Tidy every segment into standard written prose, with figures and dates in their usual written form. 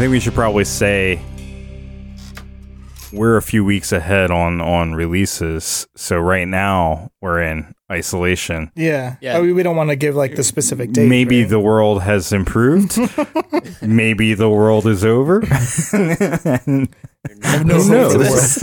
think we should probably say we're a few weeks ahead on releases. So right now we're in isolation. Yeah. Oh, we don't want to give like the specific date. Maybe right? the world has improved. Maybe the world is over. Who knows?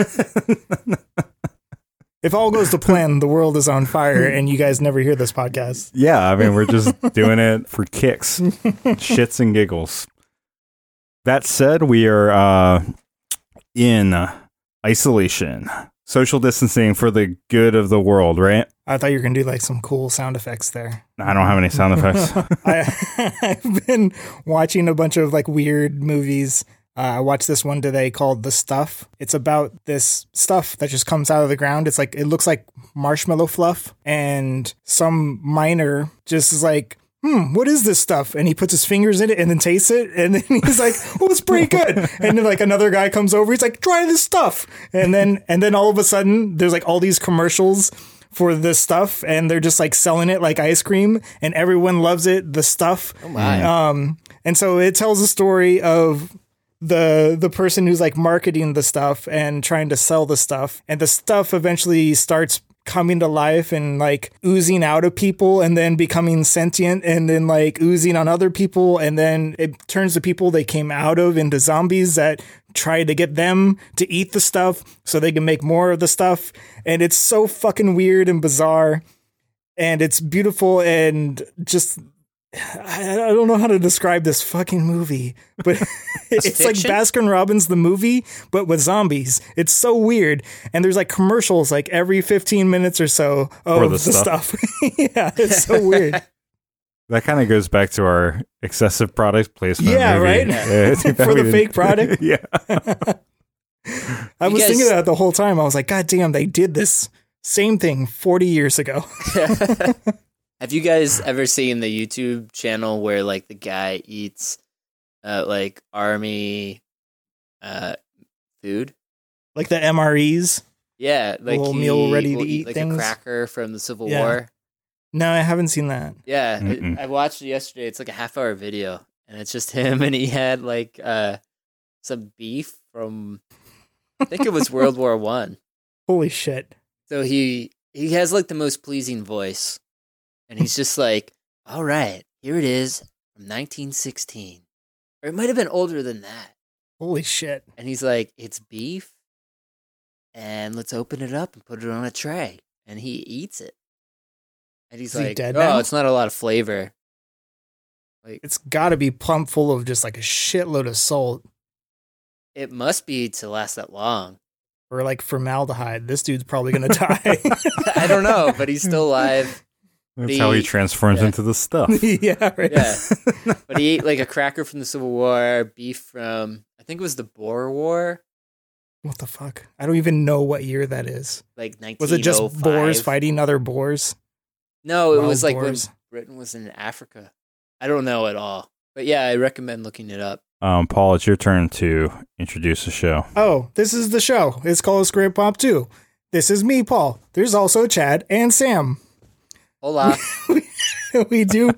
If all goes to plan, the world is on fire and you guys never hear this podcast. Yeah, I mean, we're just doing it for kicks, shits and giggles. That said, we are in isolation, social distancing for the good of the world, right? I thought you were going to do like some cool sound effects there. I don't have any sound effects. I've been watching a bunch of like weird movies. I watched this one today called The Stuff. It's about this stuff that just comes out of the ground. It's like, it looks like marshmallow fluff. And some miner just is like, what is this stuff? And he puts his fingers in it and then tastes it. And then he's like, oh, it's pretty good. And then like another guy comes over. He's like, try this stuff. And then all of a sudden there's like all these commercials for this stuff. And they're just like selling it like ice cream. And everyone loves it. The Stuff. Oh my. And so it tells a story of the person who's like marketing the stuff and trying to sell the stuff. And the stuff eventually starts coming to life and like oozing out of people and then becoming sentient and then like oozing on other people. And then it turns the people they came out of into zombies that try to get them to eat the stuff so they can make more of the stuff. And it's so fucking weird and bizarre. And it's beautiful and just... I don't know how to describe this fucking movie, but it's like Baskin Robbins the movie, but with zombies. It's so weird. And there's like commercials like every 15 minutes or so of the stuff. Yeah, it's so weird. That kind of goes back to our excessive product placement. Yeah, movie. right? For the fake product. Yeah. I was thinking that the whole time. I was like, God damn, they did this same thing 40 years ago. Have you guys ever seen the YouTube channel where like the guy eats like army food? Like the MREs? Yeah, like little meal ready to eat like things? a cracker from the Civil War. No, I haven't seen that. Yeah, I watched it yesterday. It's like a half-hour video, and it's just him, and he had like some beef from, I think it was World War I. Holy shit! So he has like the most pleasing voice. And he's just like, all right, here it is from 1916. Or it might have been older than that. Holy shit. And he's like, it's beef. And let's open it up and put it on a tray. And he eats it. And he's like, dead now? It's not a lot of flavor. Like, it's got to be pumped full of just like a shitload of salt. It must be to last that long. Or like formaldehyde. This dude's probably going to die. I don't know, but he's still alive. That's how he transforms into the stuff. Yeah, right. Yeah. But he ate like a cracker from the Civil War, beef from, I think it was the Boer War. What the fuck? I don't even know what year that is. Like 1905. Was it just Boers fighting other Boers? No, it Wild was like Boers? when Britain was in Africa. I don't know at all. But yeah, I recommend looking it up. Paul, it's your turn to introduce the show. Oh, this is the show. It's called Script Pop 2. This is me, Paul. There's also Chad and Sam. Hola. We do.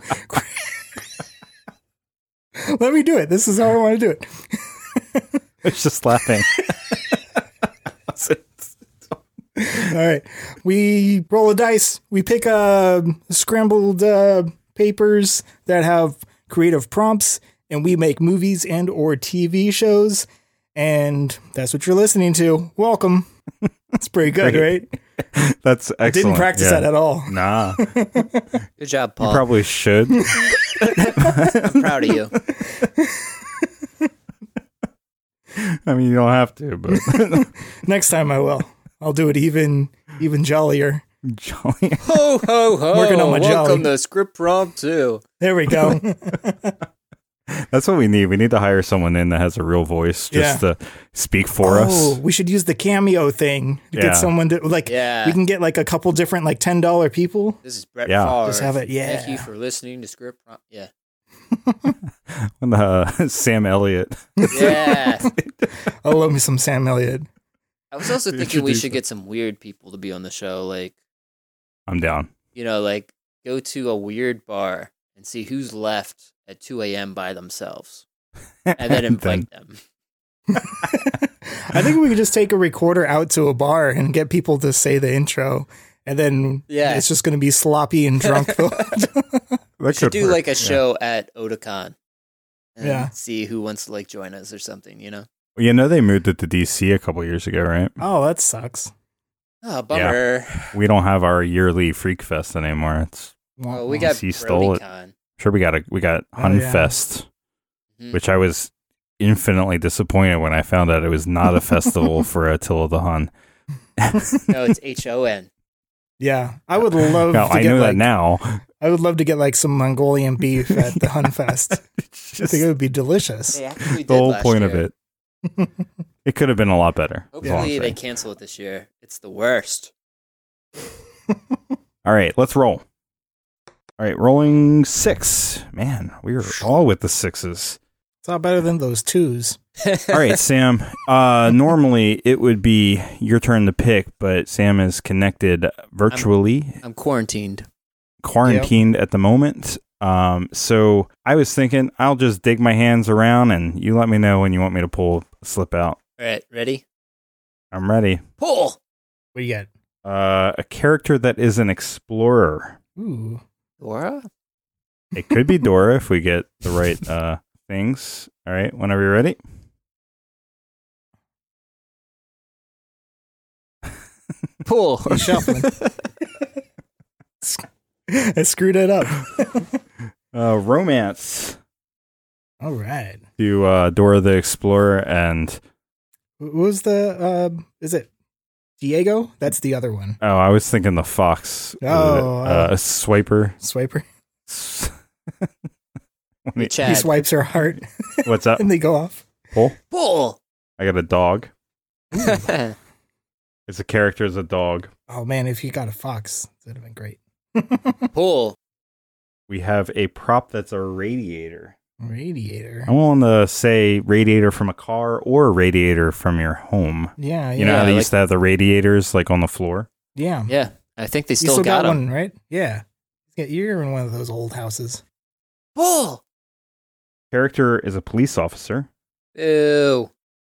Let me do it. This is how I want to do it. It's just laughing. All right. We roll a dice. We pick scrambled papers that have creative prompts, and we make movies and or TV shows. And that's what you're listening to. Welcome. It's pretty good, right? That's excellent. I didn't practice that at all. Nah. Good job, Paul. You probably should. I'm proud of you. I mean, you don't have to, but Next time I will. I'll do it even jollier. jolly. Ho, ho, ho. Working on my Welcome jolly. to Script Prompt 2. There we go. That's what we need. We need to hire someone in that has a real voice just to speak for us. We should use the cameo thing to get someone to we can get like a couple different like $10 people. This is Brett Yeah. Favre. Just have it, Thank you for listening to Script Prompt. Yeah. Sam Elliott. Yeah. I love me some Sam Elliott. I was also thinking we should get some weird people to be on the show. Like, I'm down. you know, like go to a weird bar and see who's left at 2 a.m. by themselves. and then invite them. I think we could just take a recorder out to a bar and get people to say the intro, and then it's just going to be sloppy and drunk. We should do like a show at Otakon and see who wants to like join us or something, you know? You know, they moved it to DC a couple years ago, right? Oh, that sucks. Oh, bummer. Yeah. We don't have our yearly Freak Fest anymore. It's we got DC stole it. BrodyCon. Sure, we got Hunfest, which I was infinitely disappointed when I found out it was not a festival for Attila the Hun. No, it's HON. Yeah, I would love. No, to I get know like, that now. I would love to get like some Mongolian beef at the Hunfest. I think it would be delicious. They actually did The whole last point year. of it. It could have been a lot better. Hopefully they cancel it this year. It's the worst. All right, let's roll. All right, rolling 6. Man, we were all with the 6s. It's all better than those 2s. All right, Sam. Normally it would be your turn to pick, but Sam is connected virtually. I'm quarantined. At the moment. So I was thinking I'll just dig my hands around and you let me know when you want me to pull a slip out. All right, ready? I'm ready. Pull! What do you get? A character that is an explorer. Ooh. Dora? It could be Dora if we get the right things. All right, whenever you're ready. Pull. He's shuffling. I screwed it up. Romance. All right. To Dora the Explorer and... What was the... is it Diego? That's the other one. Oh, I was thinking the fox. A swiper. Swiper. He Chad. swipes her heart. What's up? And they go off. Pull! I got a dog. It's a character as a dog. Oh, man, if you got a fox, that would have been great. Pull. We have a prop that's a radiator. Radiator. I want to say radiator from a car or a radiator from your home. Yeah, yeah. You know how they used to have the radiators like on the floor? Yeah. Yeah, I think they You still got them. one, right? Yeah. You're in one of those old houses. Pull! Character is a police officer. Ew.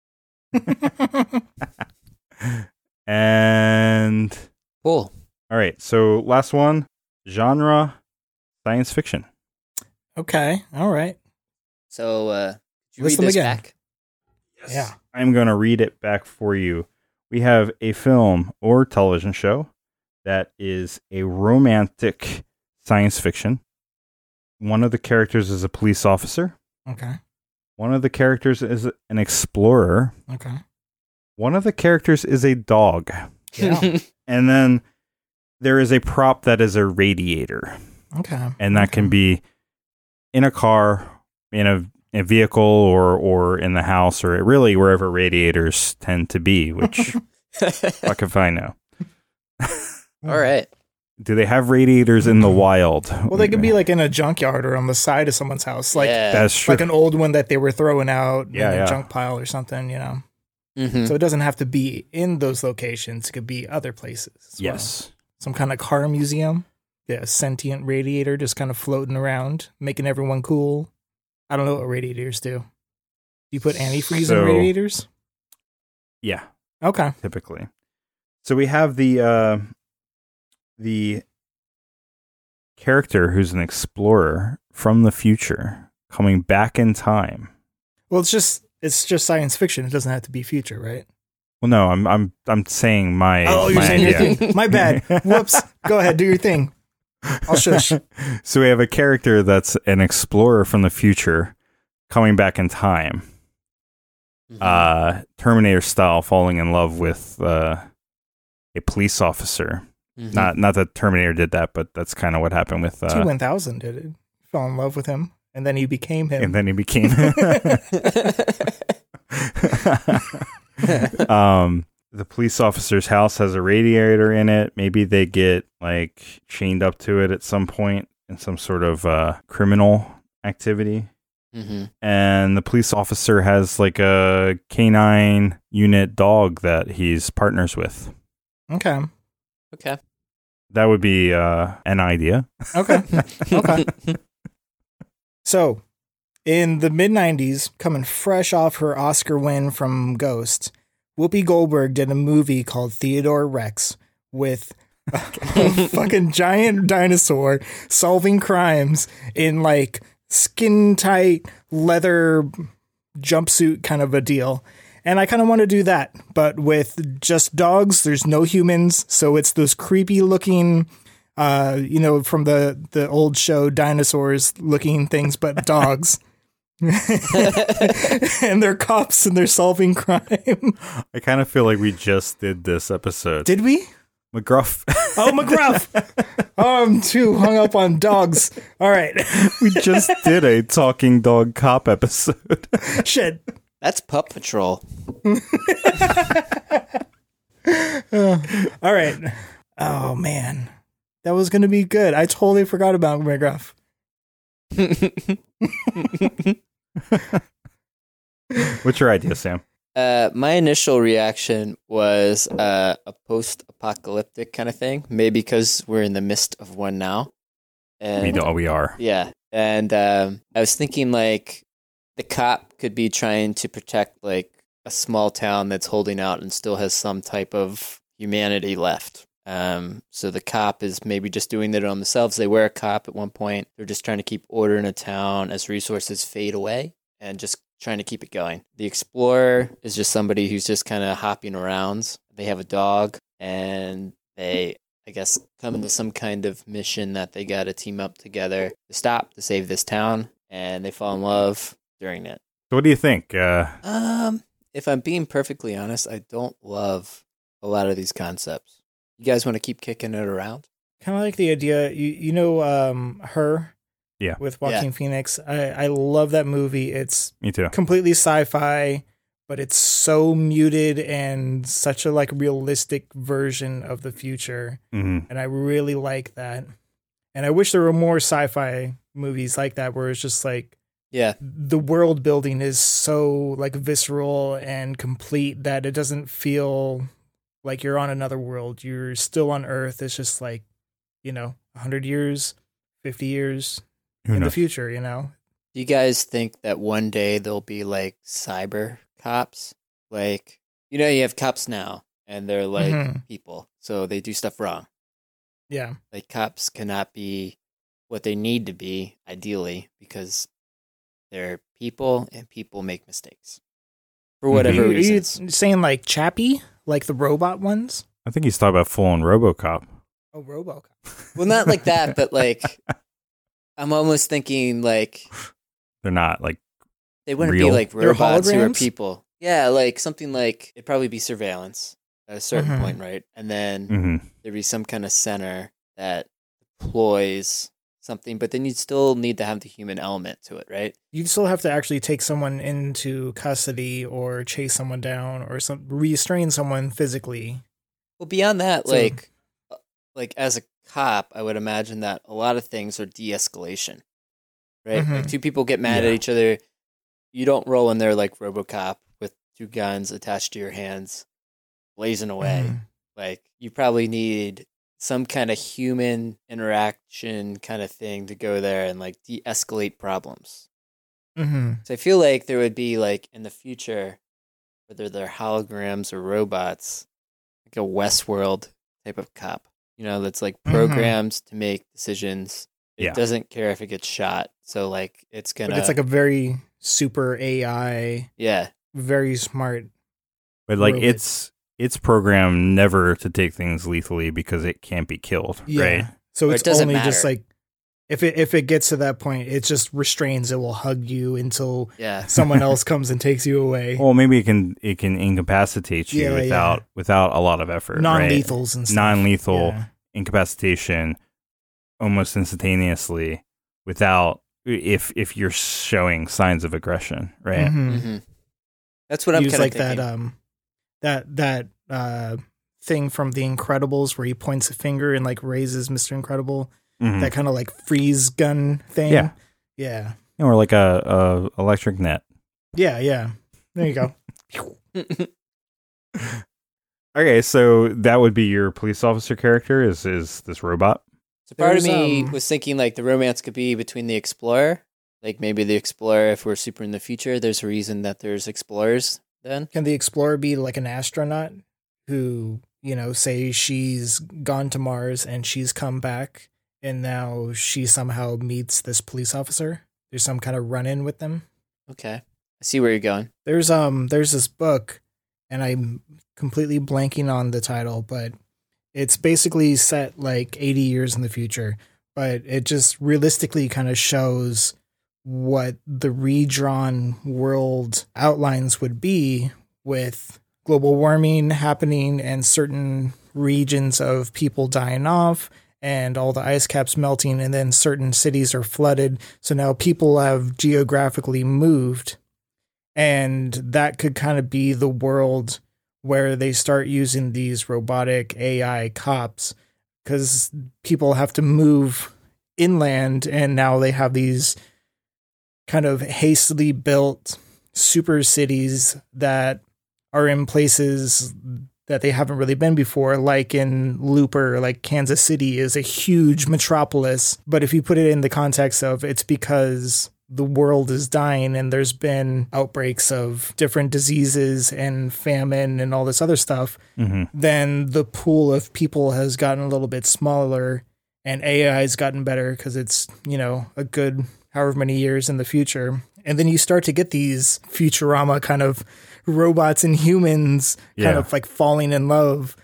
And... Pull. All right, so last one. Genre, science fiction. Okay, all right. So, did you List read them this again. back? Yes. Yeah. I'm going to read it back for you. We have a film or television show that is a romantic science fiction. One of the characters is a police officer. Okay. One of the characters is an explorer. Okay. One of the characters is a dog. Yeah. And then there is a prop that is a radiator. Okay. And that can be in a car, in a vehicle, or in the house, or really wherever radiators tend to be, which fuck if I know. All right. Do they have radiators in the wild? Well, they could be like in a junkyard or on the side of someone's house, like That's true. like an old one that they were throwing out in Yeah. a junk pile or something, you know. Mm-hmm. So it doesn't have to be in those locations. It could be other places. as well. Yes. Some kind of car museum. Yeah, a sentient radiator just kind of floating around, making everyone cool. I don't know what radiators do. Do you put antifreeze in radiators? Yeah, Okay. typically. So we have the character who's an explorer from the future coming back in time. Well, it's just science fiction. It doesn't have to be future, right? Well, no, I'm saying my You're my saying idea. your thing. My bad. Whoops. Go ahead, do your thing. I'll shush. So we have a character that's an explorer from the future coming back in time. Mm-hmm. Terminator style, falling in love with a police officer. Mm-hmm. Not that Terminator did that, but that's kind of what happened with T-1000 did it. Fell in love with him, and then he became him. and then he became the police officer's house has a radiator in it. Maybe they get like chained up to it at some point in some sort of criminal activity. Mm-hmm. And the police officer has like a canine unit dog that he's partners with. Okay. Okay. That would be an idea. Okay. Okay. So, In the mid 90s, coming fresh off her Oscar win from Ghost, Whoopi Goldberg did a movie called Theodore Rex with a fucking giant dinosaur solving crimes in like skin tight leather jumpsuit kind of a deal. And I kind of want to do that, but with just dogs. There's no humans, so it's those creepy looking, from the old show dinosaurs looking things, but dogs. And they're cops and they're solving crime. I kind of feel like we just did this episode. Did we? McGruff. Oh, McGruff. Oh, I'm too hung up on dogs. All right. We just did a talking dog cop episode. Shit. That's Pup Patrol. All right. Oh, man. That was going to be good. I totally forgot about McGruff. What's your idea, Sam? My initial reaction was a post-apocalyptic kind of thing. Maybe because we're in the midst of one now. And We are. yeah. And I was thinking like the cop could be trying to protect like a small town that's holding out and still has some type of humanity left. So the cop is maybe just doing it on themselves. They were a cop at one point. They're just trying to keep order in a town as resources fade away and just trying to keep it going. The explorer is just somebody who's just kind of hopping around. They have a dog and they, I guess, come into some kind of mission that they got to team up together to save this town, and they fall in love during it. So what do you think? If I'm being perfectly honest, I don't love a lot of these concepts. You guys want to keep kicking it around? Kind of like the idea, Her. Yeah. With Joaquin Phoenix. I love that movie. It's Me too. completely sci-fi, but it's so muted and such a like realistic version of the future. Mm-hmm. And I really like that. And I wish there were more sci-fi movies like that where it's just like, Yeah. the world building is so like visceral and complete that it doesn't feel like you're on another world. You're still on Earth. It's just like, 100 years, 50 years Who in the knows? future, Do you guys think that one day there'll be like cyber cops? Like, you have cops now and they're like Mhm. people. So they do stuff wrong. Yeah. Like cops cannot be what they need to be, ideally, because they're people and people make mistakes. For whatever Are you reasons. saying like Chappie? Like the robot ones? I think he's talking about full-on RoboCop. Oh, RoboCop. Well, not like that, but like, I'm almost thinking like They're not like they wouldn't Real? be like They're robots who are holograms? people. Yeah, like something like it'd probably be surveillance at a certain Mhm. point, right? And then mhm. there'd be some kind of center that deploys something, but then you'd still need to have the human element to it, right? You'd still have to actually take someone into custody or chase someone down or restrain someone physically. Well, beyond that, So- like as a cop, I would imagine that a lot of things are de-escalation, right? Like Mhm. two people get mad Yeah. at each other. You don't roll in there like RoboCop with two guns attached to your hands, blazing away. Mhm. Like you probably need some kind of human interaction kind of thing to go there and like de-escalate problems. Mhm. So I feel like there would be like in the future, whether they're holograms or robots, like a Westworld type of cop, that's like Mhm. programmed to make decisions. It Yeah. doesn't care if it gets shot. So like it's gonna, But it's like a very super AI, yeah, very smart. But like Robot. it's programmed never to take things lethally because it can't be killed, Yeah. right? So Or it it's doesn't only just matter. like if it gets to that point, it just restrains. It will hug you until yeah. someone else comes and takes you away. Well, maybe it can incapacitate you Yeah, without a lot of effort, right? Non-lethals and stuff. Non-lethal Yeah. incapacitation almost instantaneously without if you're showing signs of aggression, right? Mhm. hmm That's what I'm Use kind of like thinking. that thing from The Incredibles where he points a finger and like raises Mr. Incredible. Mhm. That kind of like freeze gun thing. Yeah. Yeah. Or like a electric net. Yeah. Yeah. There you go. Okay, so that would be your police officer character is this robot? So part of There's, me was thinking like the romance could be between the explorer, Like maybe the Explorer, if we're super in the future, there's a reason that there's Explorers then. Can the Explorer be like an astronaut who, say she's gone to Mars and she's come back and now she somehow meets this police officer? There's some kind of run-in with them. Okay. I see where you're going. There's this book, and I'm completely blanking on the title, but it's basically set like 80 years in the future, but it just realistically kind of shows what the redrawn world outlines would be with global warming happening and certain regions of people dying off and all the ice caps melting, and then certain cities are flooded. So now people have geographically moved, and that could kind of be the world where they start using these robotic AI cops because people have to move inland, and now they have these kind of hastily built super cities that are in places that they haven't really been before, like in Looper, like Kansas City is a huge metropolis. But if you put it in the context of it's because the world is dying and there's been outbreaks of different diseases and famine and all this other stuff, then the pool of people has gotten a little bit smaller and AI has gotten better because it's, a good however many years in the future. And then you start to get these Futurama kind of robots and humans kind of like falling in love.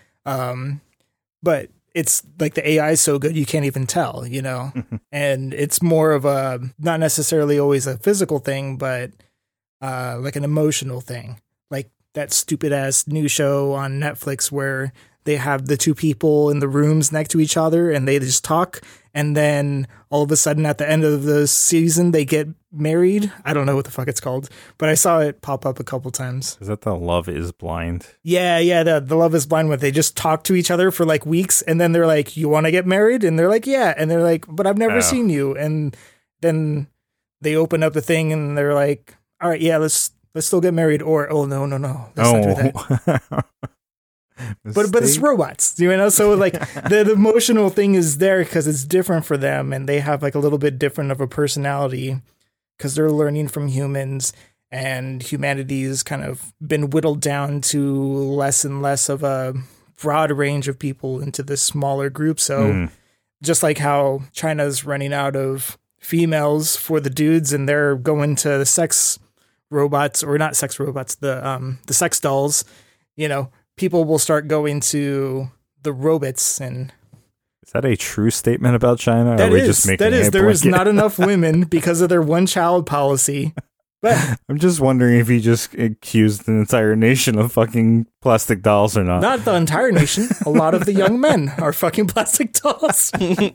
But it's like the AI is so good you can't even tell, and it's more of a, not necessarily always a physical thing, but like an emotional thing. Like that stupid ass new show on Netflix where they have the two people in the rooms next to each other and they just talk. And then all of a sudden at the end of the season, they get married. I don't know what the fuck it's called, but I saw it pop up a couple times. Is that the Love is Blind? Yeah. The Love is Blind one. They just talk to each other for like weeks. And then they're like, you want to get married? And they're like, yeah. And they're like, but I've never seen you. And then they open up the thing and they're like, all right, yeah, let's still get married. Or, oh, no. Let's not do that. But it's robots, so like the emotional thing is there because it's different for them and they have like a little bit different of a personality because they're learning from humans, and humanity's kind of been whittled down to less and less of a broad range of people into this smaller group. So just like how China's running out of females for the dudes and they're going to the sex robots, or not sex robots, the sex dolls, people will start going to the robots. And is that a true statement about China? There is not enough women because of their one-child policy. But I'm just wondering if he just accused an entire nation of fucking plastic dolls or not. Not the entire nation. A lot of the young men are fucking plastic dolls. I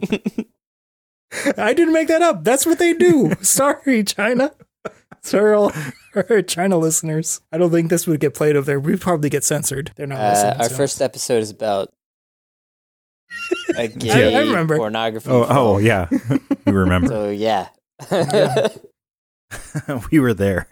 didn't make that up. That's what they do. Sorry, China. Sorry, all our China listeners. I don't think this would get played over there. We'd probably get censored. They're not listening. Our first episode is about a gay I remember. pornography. Oh, yeah. We remember. So, yeah. We were there.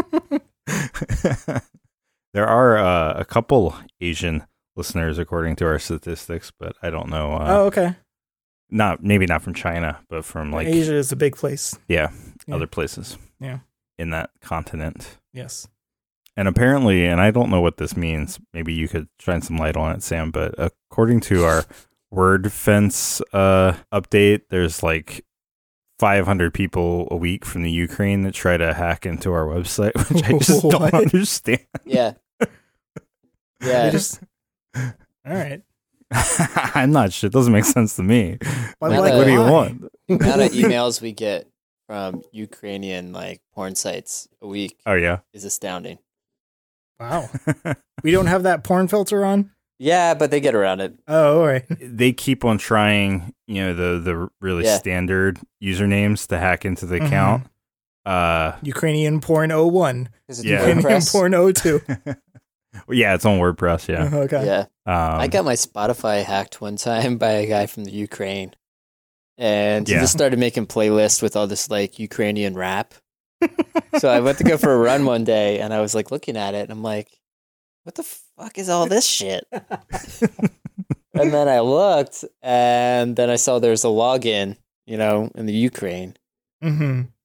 There are a couple Asian listeners, according to our statistics, but I don't know. Okay. Maybe not from China, but from like Asia is a big place. Yeah, other places. Yeah. In that continent. Yes. And apparently, and I don't know what this means, maybe you could shine some light on it, Sam, but according to our Word Fence update, there's like 500 people a week from the Ukraine that try to hack into our website, which I just don't understand. Yeah. Yeah. All right. I'm not sure. It doesn't make sense to me. What do you want? The amount of emails we get from Ukrainian like porn sites a week is astounding. Wow. We don't have that porn filter on? Yeah, but they get around it. Oh, all right. They keep on trying, the really standard usernames to hack into the account. Ukrainian porn 01. Ukrainian porn 02. Well, yeah, it's on WordPress, yeah. Okay. Yeah. I got my Spotify hacked one time by a guy from the Ukraine. And he just started making playlists with all this like Ukrainian rap. So I went to go for a run one day and I was like looking at it and I'm like, what the fuck is all this shit? And then I looked and then I saw there's a login, in the Ukraine. Mm-hmm.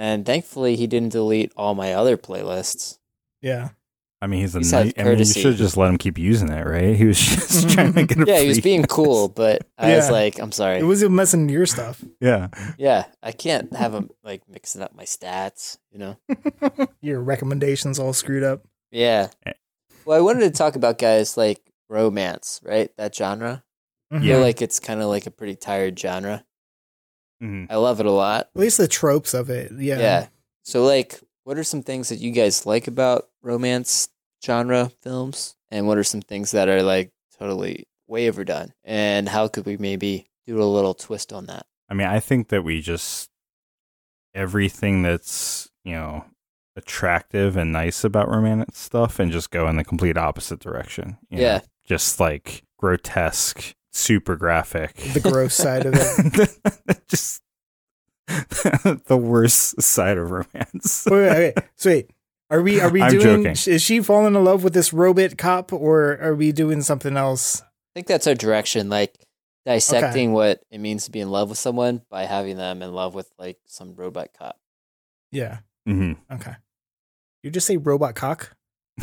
And thankfully, he didn't delete all my other playlists. Yeah. I mean, he's a He's had nice. I mean, you courtesy. should have just let him keep using it, right? He was just trying to get a Yeah, he was free being pass. cool, but I was Yeah. like, I'm sorry. It was messing your stuff. Yeah. Yeah, I can't have him like mixing up my stats, you know? Your recommendations all screwed up. Yeah. Eh. Well, I wanted to talk about guys like romance, right? That genre. I Mhm. feel like it's kind of like a pretty tired genre. Mhm. I love it a lot. At least the tropes of it. Yeah. Yeah. So, like, what are some things that you guys like about romance genre films? And what are some things that are like totally way overdone? And how could we maybe do a little twist on that? I mean, I think that we just everything that's, attractive and nice about romantic stuff and just go in the complete opposite direction. you know? Yeah. Just like grotesque, super graphic. The gross side of it. Just the worst side of romance. Wait. So wait. Are we I'm doing? joking. Is she falling in love with this robot cop, or are we doing something else? I think that's our direction, like dissecting what it means to be in love with someone by having them in love with like some robot cop. Yeah. hmm Okay. You just say robot cock.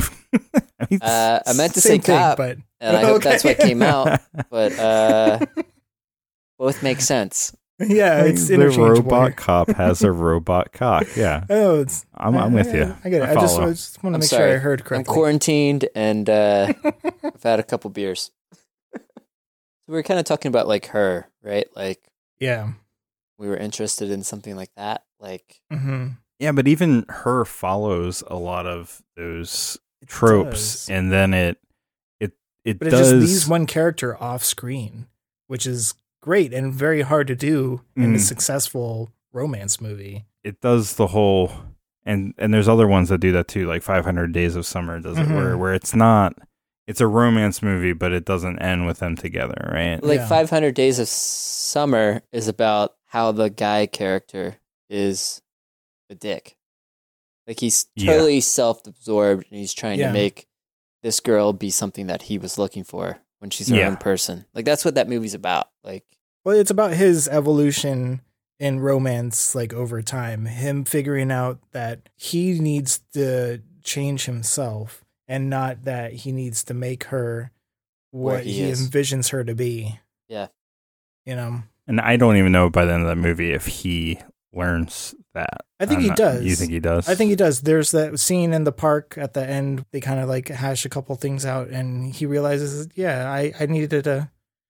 I meant to say Same thing, cop, but and I hope Okay. that's what came out. But both make sense. yeah, it's the interchangeable. robot cop has a robot cock. Yeah, Oh, it's. I'm with you. I get it. I follow. just want to I'm make sorry. sure I heard I'm correctly. quarantined and I've had a couple beers. So we were kind of talking about like her, right? Like Yeah. we were interested in something like that. Like Mm-hmm. Yeah, but even her follows a lot of those It tropes, does. and then it But it does. just leaves one character off screen, which is great and very hard to do in a Mm. successful romance movie. It does the whole, and there's other ones that do that too, like 500 Days of Summer does it, Mhm. where it's not. It's a romance movie, but it doesn't end with them together, right? like Yeah. 500 Days of Summer is about how the guy character is a dick. Like he's Yeah. totally self-absorbed and he's trying Yeah. to make this girl be something that he was looking for when she's her Yeah. own person. Like that's what that movie's about. Like Well, it's about his evolution in romance, like over time, him figuring out that he needs to change himself and not that he needs to make her Where what he he is. envisions her to be. Yeah. You know, And I don't even know by the end of that movie if he learns that. I think I'm he not- does. You think he does? I think he does. There's that scene in the park at the end. They kind of like hash a couple things out, and he realizes, yeah, I needed to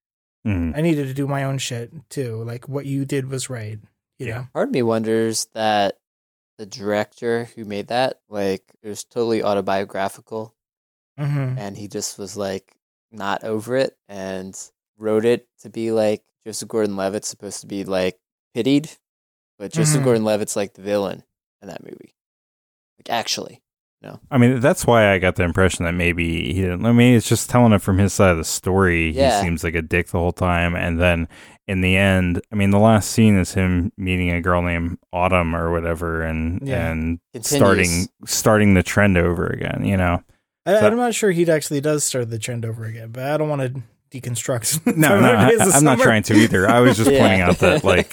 Mhm. I needed to do my own shit too. Like what you did was right. You Yeah. know? part of me wonders that the director who made that, like it was totally autobiographical Mm-hmm. and he just was like not over it and wrote it to be like Joseph Gordon-Levitt's supposed to be like pitied, but Joseph Mhm. Gordon-Levitt's like the villain in that movie. Like actually. I mean, that's why I got the impression that maybe he didn't. I mean, it's just telling it from his side of the story. Yeah. He seems like a dick the whole time. And then in the end, I mean, the last scene is him meeting a girl named Autumn or whatever and, Yeah. and Continues. starting the trend over again, you know? I'm not sure he actually does start the trend over again, but I don't want to deconstruct. No, 500 Days of I'm not Summer. trying to either. I was just Yeah. pointing out that, like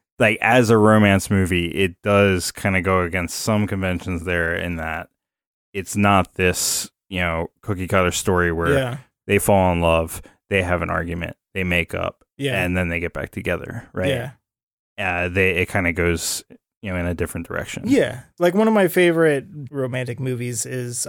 as a romance movie, it does kind of go against some conventions there in that it's not this, cookie cutter story where Yeah, they fall in love, they have an argument, they make up, yeah, and then they get back together, right? yeah, It kind of goes, in a different direction. yeah. Like one of my favorite romantic movies is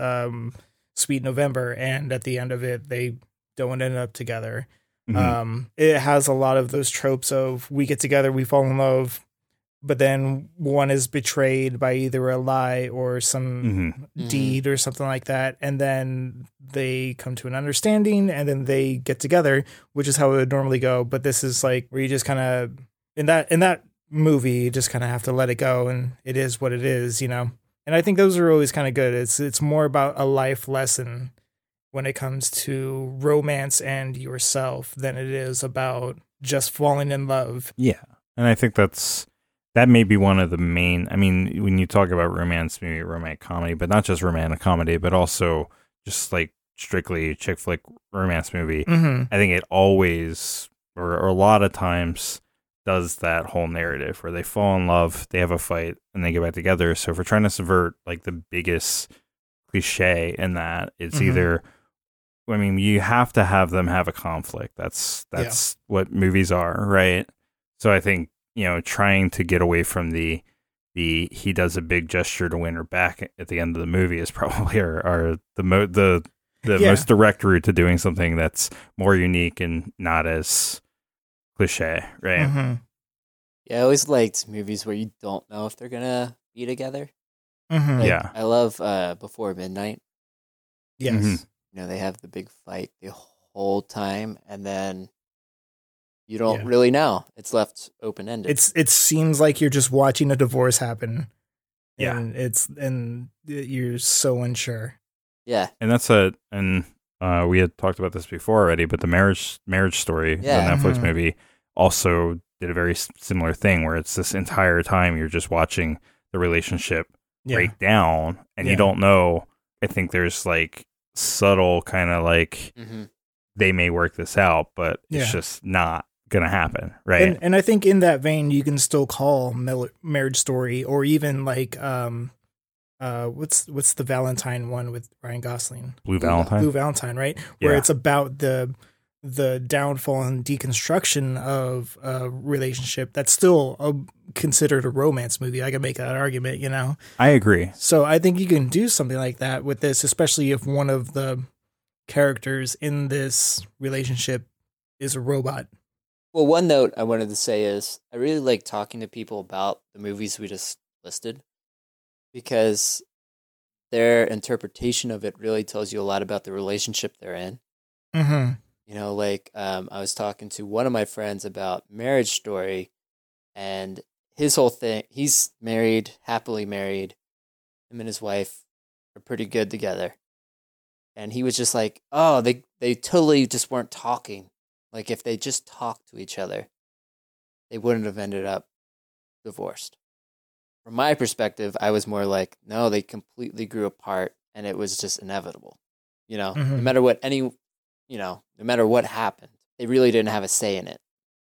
Sweet November, and at the end of it, they don't end up together. Mhm. It has a lot of those tropes of we get together, we fall in love, but then one is betrayed by either a lie or some Mhm. deed or something like that, and then they come to an understanding and then they get together, which is how it would normally go. But this is like where you just kind of in that movie you just kind of have to let it go, and it is what it is, And I think those are always kind of good. It's more about a life lesson when it comes to romance and yourself than it is about just falling in love. Yeah. And I think that may be one of the main, I mean, when you talk about romance, maybe romantic comedy, but not just romantic comedy, but also just like strictly chick flick romance movie. Mm-hmm. I think it always, or a lot of times, does that whole narrative where they fall in love, they have a fight, and they get back together. So if we're trying to subvert like the biggest cliche in that, it's either, I mean, you have to have them have a conflict. That's what movies are, right? So I think, trying to get away from the he does a big gesture to win her back at the end of the movie is probably the most direct route to doing something that's more unique and not as cliche, right? Mm-hmm. Yeah, I always liked movies where you don't know if they're gonna be together. Mm-hmm. Yeah. I love Before Midnight. Yes. Mhm. They have the big fight the whole time, and then you don't really know. It's left open ended. It seems like you're just watching a divorce happen. Yeah. And you're so unsure. Yeah. And we had talked about this before already, but the Marriage Story, the Netflix movie, also did a very similar thing where it's this entire time you're just watching the relationship break down, and you don't know. I think there's like subtle kind of like they may work this out, but it's just not gonna happen, right? And I think in that vein, you can still call Marriage Story, or even like what's the Valentine one with Ryan Gosling? Blue Valentine, right? Where it's about the downfall and deconstruction of a relationship that's still considered a romance movie. I can make that argument, I agree. So I think you can do something like that with this, especially if one of the characters in this relationship is a robot. Well, one note I wanted to say is I really like talking to people about the movies we just listed, because their interpretation of it really tells you a lot about the relationship they're in. Mm-hmm. I was talking to one of my friends about Marriage Story, and his whole thing, he's married, happily married. Him and his wife are pretty good together. And he was just like, oh, they totally just weren't talking. Like, if they just talked to each other, they wouldn't have ended up divorced. From my perspective, I was more like, no, they completely grew apart, and it was just inevitable. No matter what no matter what happened, they really didn't have a say in it.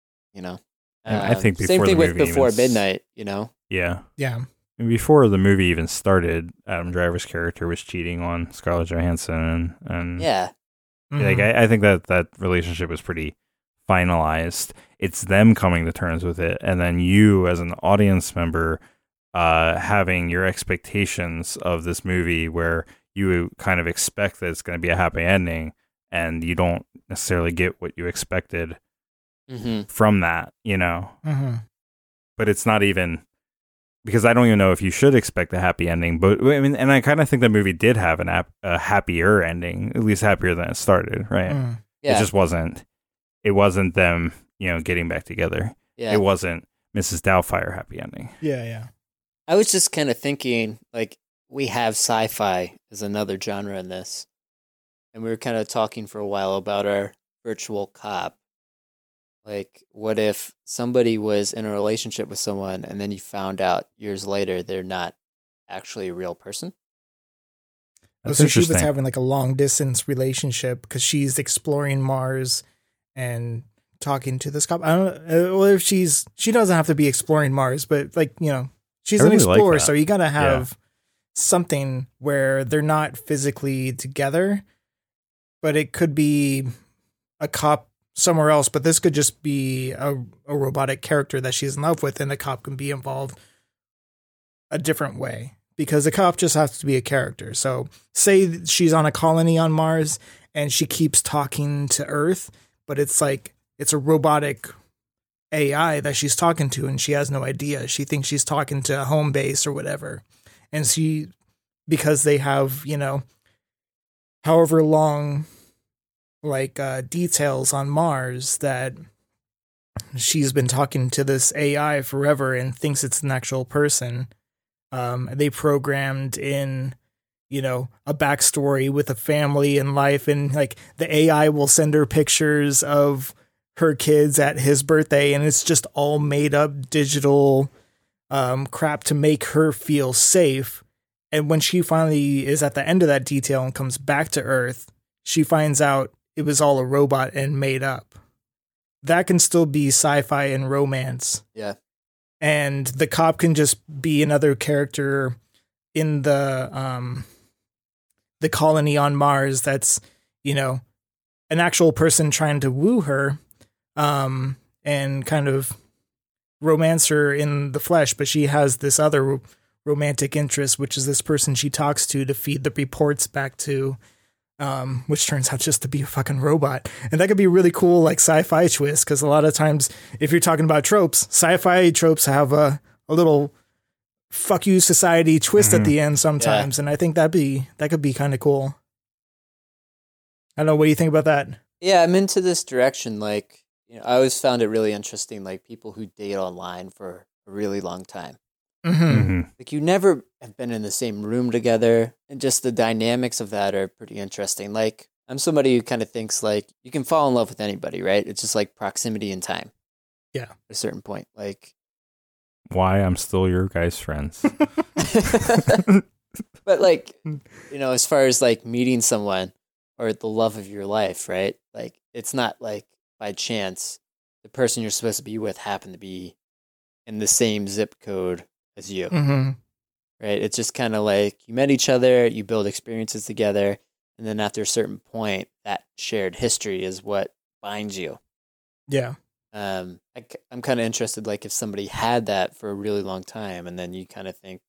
I think before same thing the with movie Before even Midnight. Yeah. And before the movie even started, Adam Driver's character was cheating on Scarlett Johansson, and yeah, like I think that relationship was pretty finalized. It's them coming to terms with it, and then you as an audience member having your expectations of this movie where you kind of expect that it's going to be a happy ending, and you don't necessarily get what you expected from that, But it's not even, because I don't even know if you should expect a happy ending. But I mean, and I kind of think the movie did have a happier ending, at least happier than it started, right? Yeah. It just wasn't. It wasn't them, getting back together. Yeah. It wasn't Mrs. Doubtfire happy ending. Yeah. I was just kind of thinking, like, we have sci-fi as another genre in this. And we were kind of talking for a while about our virtual cop. Like, what if somebody was in a relationship with someone and then you found out years later they're not actually a real person? So she was having like a long distance relationship because she's exploring Mars and talking to this cop. I don't know. Well, if she doesn't have to be exploring Mars, but like, she's an explorer. So you got to have something where they're not physically together, but it could be a cop somewhere else. But this could just be a robotic character that she's in love with, and the cop can be involved a different way, because the cop just has to be a character. So say she's on a colony on Mars and she keeps talking to Earth, but it's like, it's a robotic AI that she's talking to, and she has no idea. She thinks she's talking to a home base or whatever. And because they have, however long, like, details on Mars, that she's been talking to this AI forever and thinks it's an actual person. They programmed in, a backstory with a family and life, and like the AI will send her pictures of her kids at his birthday, and it's just all made up digital crap to make her feel safe. And when she finally is at the end of that detail and comes back to Earth, she finds out it was all a robot and made up. that can still be sci-fi and romance. Yeah. And the cop can just be another character in the colony on Mars that's, you know, an actual person trying to woo her and kind of romance her in the flesh, but she has this other romantic interest, which is this person she talks to feed the reports back to, which turns out just to be a fucking robot. And that could be a really cool, like, sci-fi twist, because a lot of times, if you're talking about tropes, sci-fi tropes have a little fuck you society twist at the end sometimes, and I think that could be kind of cool. I don't know, what do you think about that? Yeah, I'm into this direction. Like, you know, I always found it really interesting, like people who date online for a really long time. Like, you never have been in the same room together, and just the dynamics of that are pretty interesting. Like, I'm somebody who kind of thinks like you can fall in love with anybody, right? It's just like proximity and time. Yeah. At a certain point. Like, why I'm still your guys' friends. but like, you know, as far as like meeting someone or the love of your life, right? Like, it's not like by chance the person you're supposed to be with happened to be in the same zip code as you, right? It's just kind of like you met each other, you build experiences together, and then after a certain point, that shared history is what binds you. Yeah. I'm kind of interested, like if somebody had that for a really long time, and then you kind of think,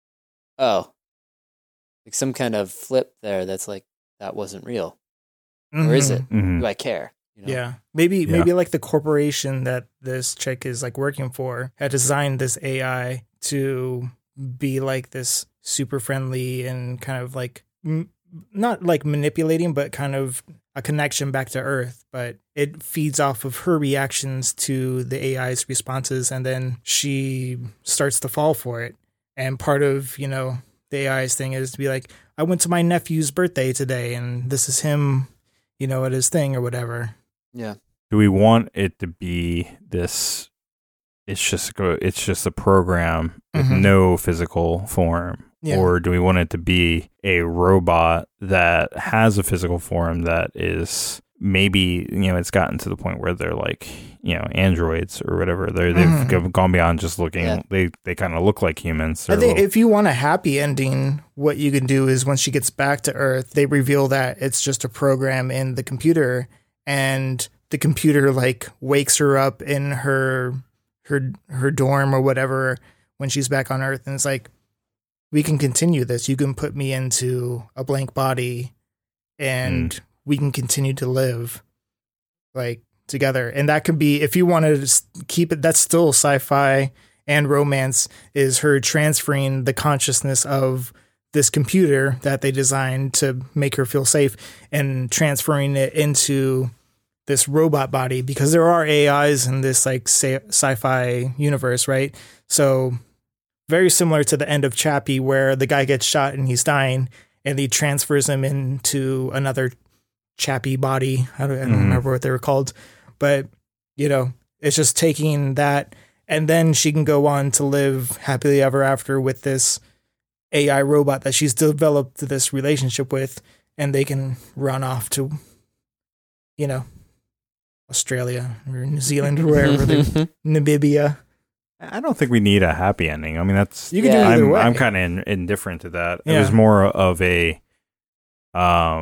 oh, like some kind of flip there that's like, that wasn't real. Or is it? Do I care? You know? Yeah. Maybe like the corporation that this chick is like working for had designed this AI to be like this super friendly and kind of like not like manipulating, but kind of a connection back to Earth. But it feeds off of her reactions to the AI's responses, and then she starts to fall for it. And part of, you know, the AI's thing is to be like, I went to my nephew's birthday today, and this is him, you know, at his thing or whatever. Yeah. Do we want it to be this? It's just a program with no physical form, or do we want it to be a robot that has a physical form that is maybe, you know, it's gotten to the point where they're like, you know, androids or whatever. They've gone beyond just looking. Yeah. They kind of look like humans. I think if you want a happy ending, what you can do is once she gets back to Earth, they reveal that it's just a program in the computer, and the computer like wakes her up in her dorm or whatever when she's back on Earth, and it's like, we can continue this. You can put me into a blank body, and we can continue to live like together. And that could be, if you want to keep it, that's still sci-fi and romance, is her transferring the consciousness of this computer that they designed to make her feel safe and transferring it into this robot body, because there are AIs in this like sci-fi universe, right? So very similar to the end of Chappie, where the guy gets shot and he's dying, and he transfers him into another Chappie body. I don't remember what they were called, but you know, it's just taking that, and then she can go on to live happily ever after with this AI robot that she's developed this relationship with, and they can run off to, you know, Australia or New Zealand or wherever, Namibia. I don't think we need a happy ending. I mean, that's, you can do either way. I'm kind of indifferent to that. Yeah. It was more of a, but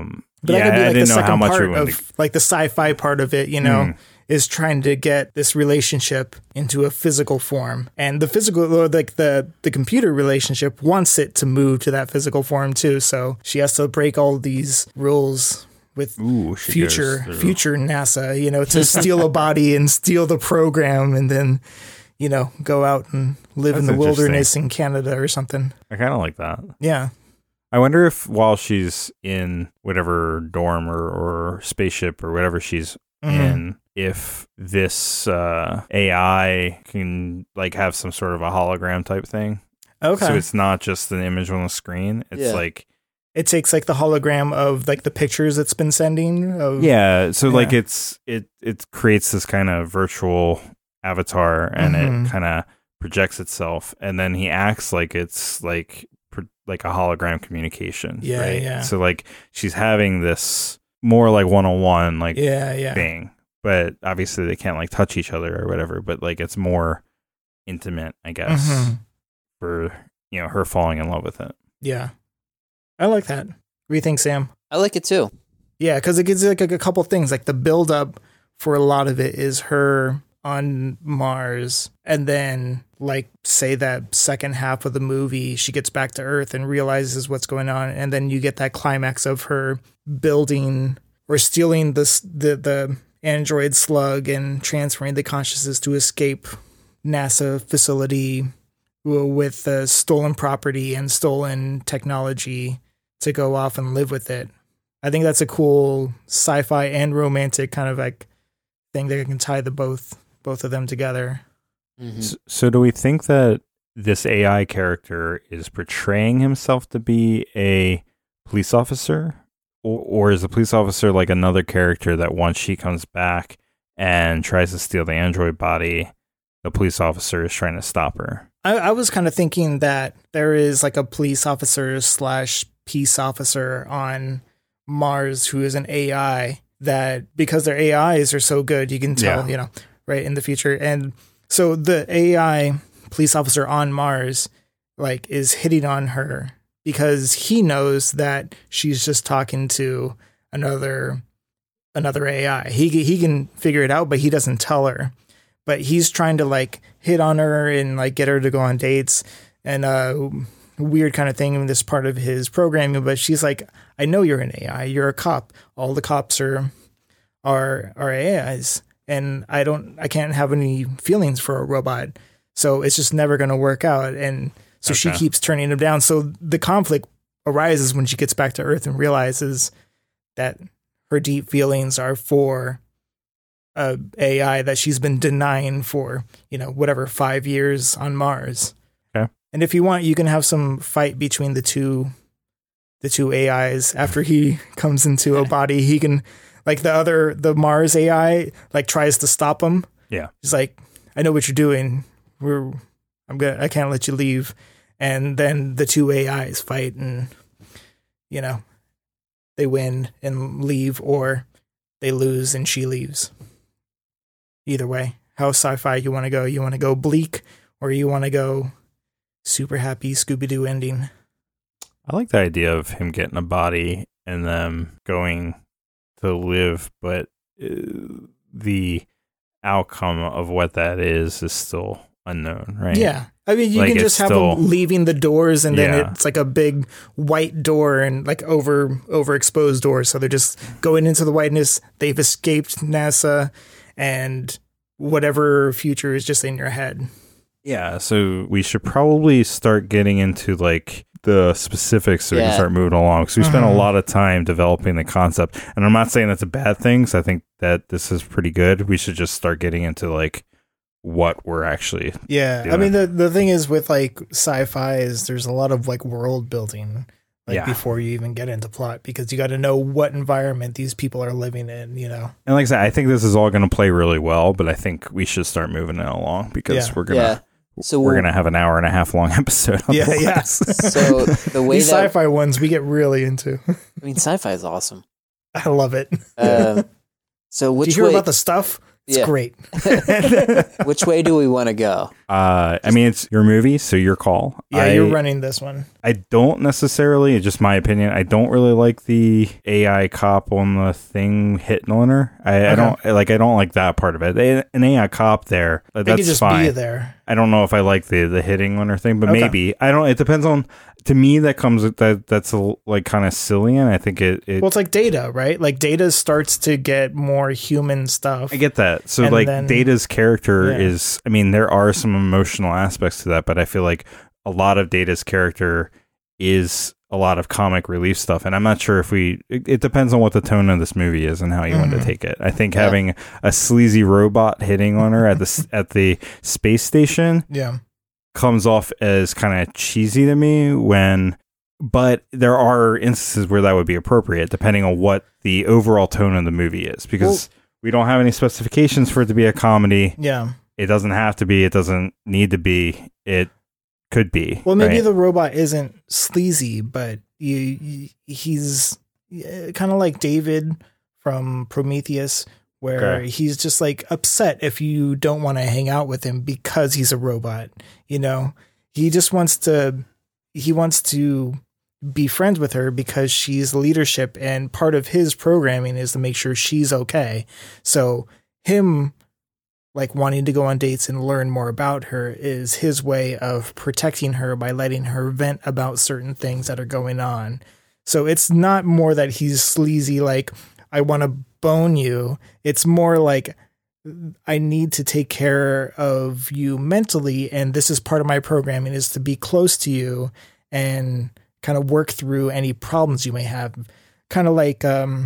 I could be like the second part of like the sci-fi part of it, you know, is trying to get this relationship into a physical form, and the physical, like the computer relationship wants it to move to that physical form too. So she has to break all these rules with future NASA, you know, to steal a body and steal the program, and then, you know, go out and live in the wilderness in Canada or something. I kind of like that. Yeah. I wonder if while she's in whatever dorm or spaceship or whatever she's in, if this AI can like have some sort of a hologram type thing. Okay. So it's not just an image on the screen. It's like, it takes like the hologram of like the pictures it's been sending. So like it creates this kind of virtual avatar, and it kind of projects itself, and then he acts like it's like a hologram communication. Yeah, right? Yeah. So like she's having this more like one-on-one like thing, but obviously they can't like touch each other or whatever, but like it's more intimate, I guess, for, you know, her falling in love with it. Yeah. I like that. What do you think, Sam? I like it too. Yeah, because it gives like a couple things. Like the build up for a lot of it is her on Mars, and then like say that second half of the movie, she gets back to Earth and realizes what's going on, and then you get that climax of her building or stealing the android slug and transferring the consciousness to escape NASA facility with stolen property and stolen technology to go off and live with it. I think that's a cool sci-fi and romantic kind of like thing that can tie the both of them together. Mm-hmm. So do we think that this AI character is portraying himself to be a police officer? Or is the police officer like another character that once she comes back and tries to steal the android body, the police officer is trying to stop her? I was kind of thinking that there is like a police officer / peace officer on Mars who is an AI that, because their AIs are so good, you can tell, you know, right, in the future. And so the AI police officer on Mars like is hitting on her because he knows that she's just talking to another AI. He can figure it out, but he doesn't tell her. But he's trying to like hit on her and like get her to go on dates and weird kind of thing in this part of his programming. But she's like, I know you're an AI. You're a cop. All the cops are AIs, and I can't have any feelings for a robot. So it's just never going to work out. And so she keeps turning him down. So the conflict arises when she gets back to Earth and realizes that her deep feelings are for a AI that she's been denying for, you know, whatever, 5 years on Mars. Okay. And if you want, you can have some fight between the two AIs after he comes into a body. He can, like the Mars AI, like tries to stop him. Yeah. He's like, I know what you're doing. I can't let you leave. And then the two AIs fight and, you know, they win and leave, or they lose and she leaves. Either way, how sci-fi you want to go? You want to go bleak, or you want to go super happy Scooby-Doo ending? I like the idea of him getting a body and them going to live, but the outcome of what that is still unknown, right? Yeah. I mean, you like can just have them leaving the doors, and then it's like a big white door and like overexposed doors. So they're just going into the whiteness. They've escaped NASA, and whatever future is just in your head. Yeah. So we should probably start getting into like the specifics so we can start moving along. So we spent a lot of time developing the concept, and I'm not saying that's a bad thing. So I think that this is pretty good. We should just start getting into like what we're actually doing. I mean, the thing is with like sci-fi is there's a lot of like world building before you even get into plot, because you got to know what environment these people are living in, you know. And like I said, I think this is all going to play really well, but I think we should start moving it along because we're gonna we're gonna have an hour and a half long episode. So the way these sci-fi ones we get really into. I mean, sci-fi is awesome. I love it. So which did you hear about the stuff? It's great. Which way do we want to go? I mean, it's your movie, so your call. Yeah, you're running this one. I don't necessarily, it's just my opinion, I don't really like the AI cop on the thing hitting on her. I don't like that part of it. An AI cop there, that's could just fine. be there. I don't know if I like the hitting on her thing, but maybe. I don't. It depends on. To me, that's like kind of silly, and I think it. Well, it's like Data, right? Like Data starts to get more human stuff. I get that. So like Data's character is. I mean, there are some emotional aspects to that, but I feel like a lot of Data's character is a lot of comic relief stuff, and I'm not sure if it depends on what the tone of this movie is and how you want to take it. I think having a sleazy robot hitting on her at the space station comes off as kind of cheesy to me but there are instances where that would be appropriate depending on what the overall tone of the movie is, because we don't have any specifications for it to be a comedy. It doesn't have to be, it doesn't need to be, it could be. Well, maybe the robot isn't sleazy, but he's kind of like David from Prometheus, where Okay. he's just like upset if you don't want to hang out with him because he's a robot. You know, he just wants to be friends with her because she's leadership, and part of his programming is to make sure she's okay. So him like wanting to go on dates and learn more about her is his way of protecting her by letting her vent about certain things that are going on. So it's not more that he's sleazy, like, I want to bone you. It's more like, I need to take care of you mentally, and this is part of my programming, is to be close to you and kind of work through any problems you may have. Kind of like a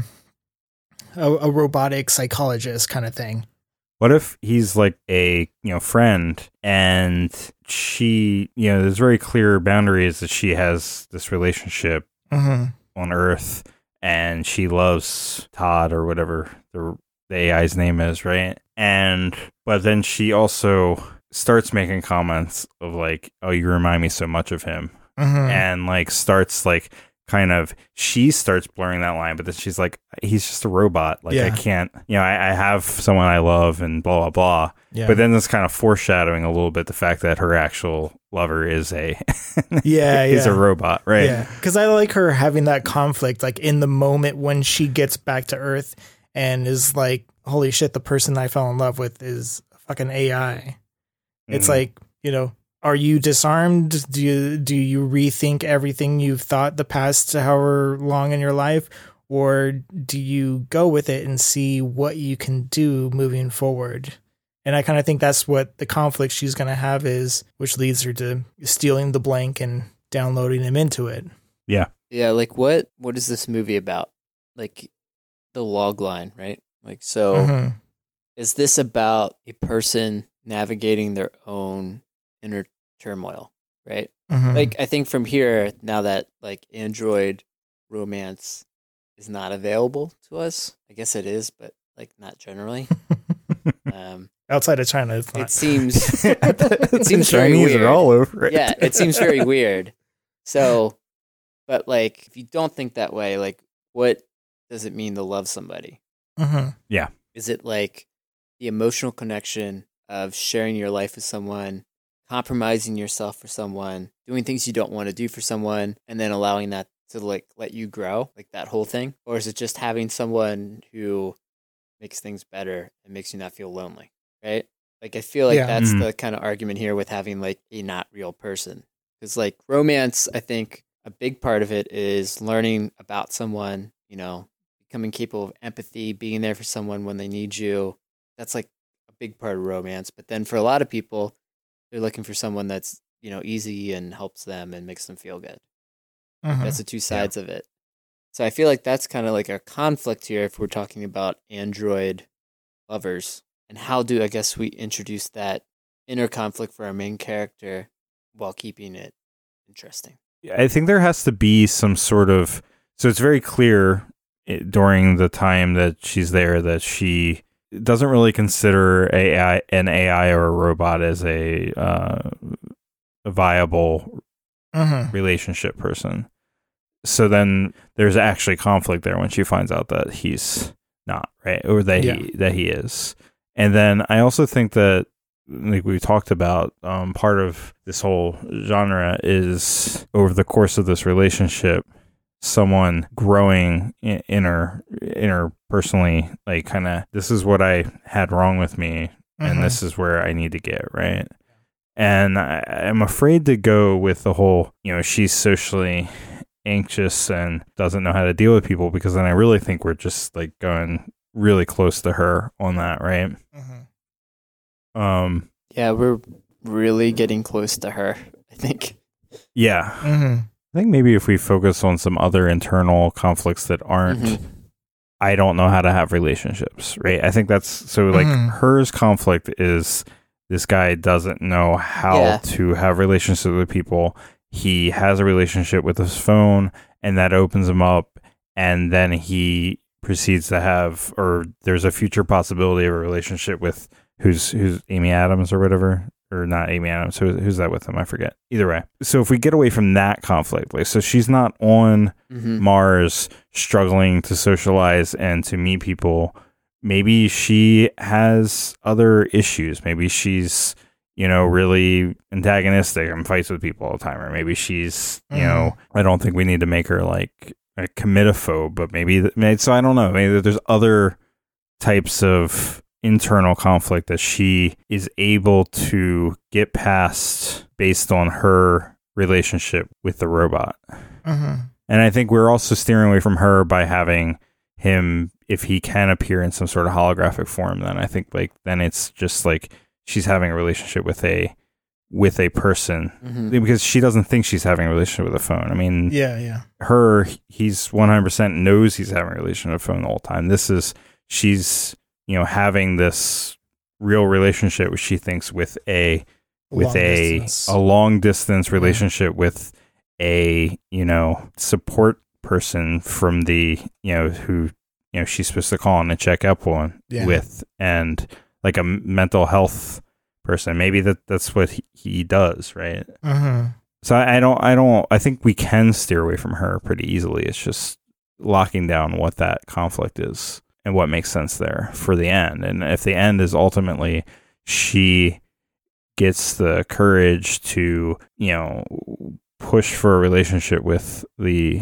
robotic psychologist kind of thing. What if he's like a, friend, and she, there's very clear boundaries that she has this relationship on Earth, and she loves Todd or whatever the AI's name is, right? But then she also starts making comments of like, oh, you remind me so much of him. And like starts like she starts blurring that line, but then she's like, he's just a robot. Like, I can't, I have someone I love and blah, blah, blah. Yeah. But then it's kind of foreshadowing a little bit the fact that her actual lover is a robot, right? Yeah. Because I like her having that conflict, like in the moment when she gets back to Earth and is like, holy shit, the person I fell in love with is a fucking AI. It's like, are you disarmed? Do you rethink everything you've thought the past however long in your life? Or do you go with it and see what you can do moving forward? And I kind of think that's what the conflict she's going to have is, which leads her to stealing the blank and downloading him into it. Yeah. Yeah, like what is this movie about? Like the log line, right? Like, so is this about a person navigating their own inner turmoil, right? Like, I think from here, now that like Android romance is not available to us, I guess it is, but like not generally. Outside of China, it's not. It seems very Chinese weird. are all over it. Yeah, it seems very weird. So, but like, if you don't think that way, like, what does it mean to love somebody? Yeah. Is it like the emotional connection of sharing your life with someone, compromising yourself for someone, doing things you don't want to do for someone, and then allowing that to like let you grow, like that whole thing? Or is it just having someone who makes things better and makes you not feel lonely, right? Like, I feel like that's the kind of argument here with having like a not real person. Because like romance, I think a big part of it is learning about someone, becoming capable of empathy, being there for someone when they need you. That's like a big part of romance. But then for a lot of people, they're looking for someone that's, easy and helps them and makes them feel good. That's the two sides of it. So I feel like that's kind of like a conflict here if we're talking about Android lovers. And how do, I guess, we introduce that inner conflict for our main character while keeping it interesting? I think there has to be some sort of, so it's very clear during the time that she's there that she doesn't really consider an AI or a robot as a viable relationship person. So then there's actually conflict there when she finds out that he's not, right? Or that he is. And then I also think that, like we talked about, part of this whole genre is over the course of this relationship, someone growing interpersonally, like kind of, this is what I had wrong with me, and this is where I need to get, right? And I'm afraid to go with the whole, she's socially anxious and doesn't know how to deal with people, because then I really think we're just like going really close to her on that, right? Yeah, we're really getting close to her, I think. Yeah. I think maybe if we focus on some other internal conflicts that aren't, I don't know how to have relationships, right? I think that's, so like hers conflict is this guy doesn't know how to have relationships with people. He has a relationship with his phone, and that opens him up, and then he proceeds to have, or there's a future possibility of a relationship with who's Amy Adams or whatever, or not Amy Adams. Who's that with him? I forget. Either way. So if we get away from that conflict, like, so she's not on Mars struggling to socialize and to meet people. maybe she has other issues. Maybe she's, really antagonistic and fights with people all the time. Or maybe she's, I don't think we need to make her like a committophobe, but so I don't know. Maybe there's other types of internal conflict that she is able to get past based on her relationship with the robot. Mm-hmm. And I think we're also steering away from her by having him, if he can appear in some sort of holographic form, then I think then it's just like she's having a relationship with a person, because she doesn't think she's having a relationship with a phone. I mean, he's 100% knows he's having a relationship with a phone the whole time. She's having this real relationship, which she thinks with a long distance relationship with a support person from the who she's supposed to call on and check up on with, and like a mental health person. Maybe that's what he does, right? So I think we can steer away from her pretty easily. It's just locking down what that conflict is and what makes sense there for the end. And if the end is ultimately she gets the courage to, push for a relationship with the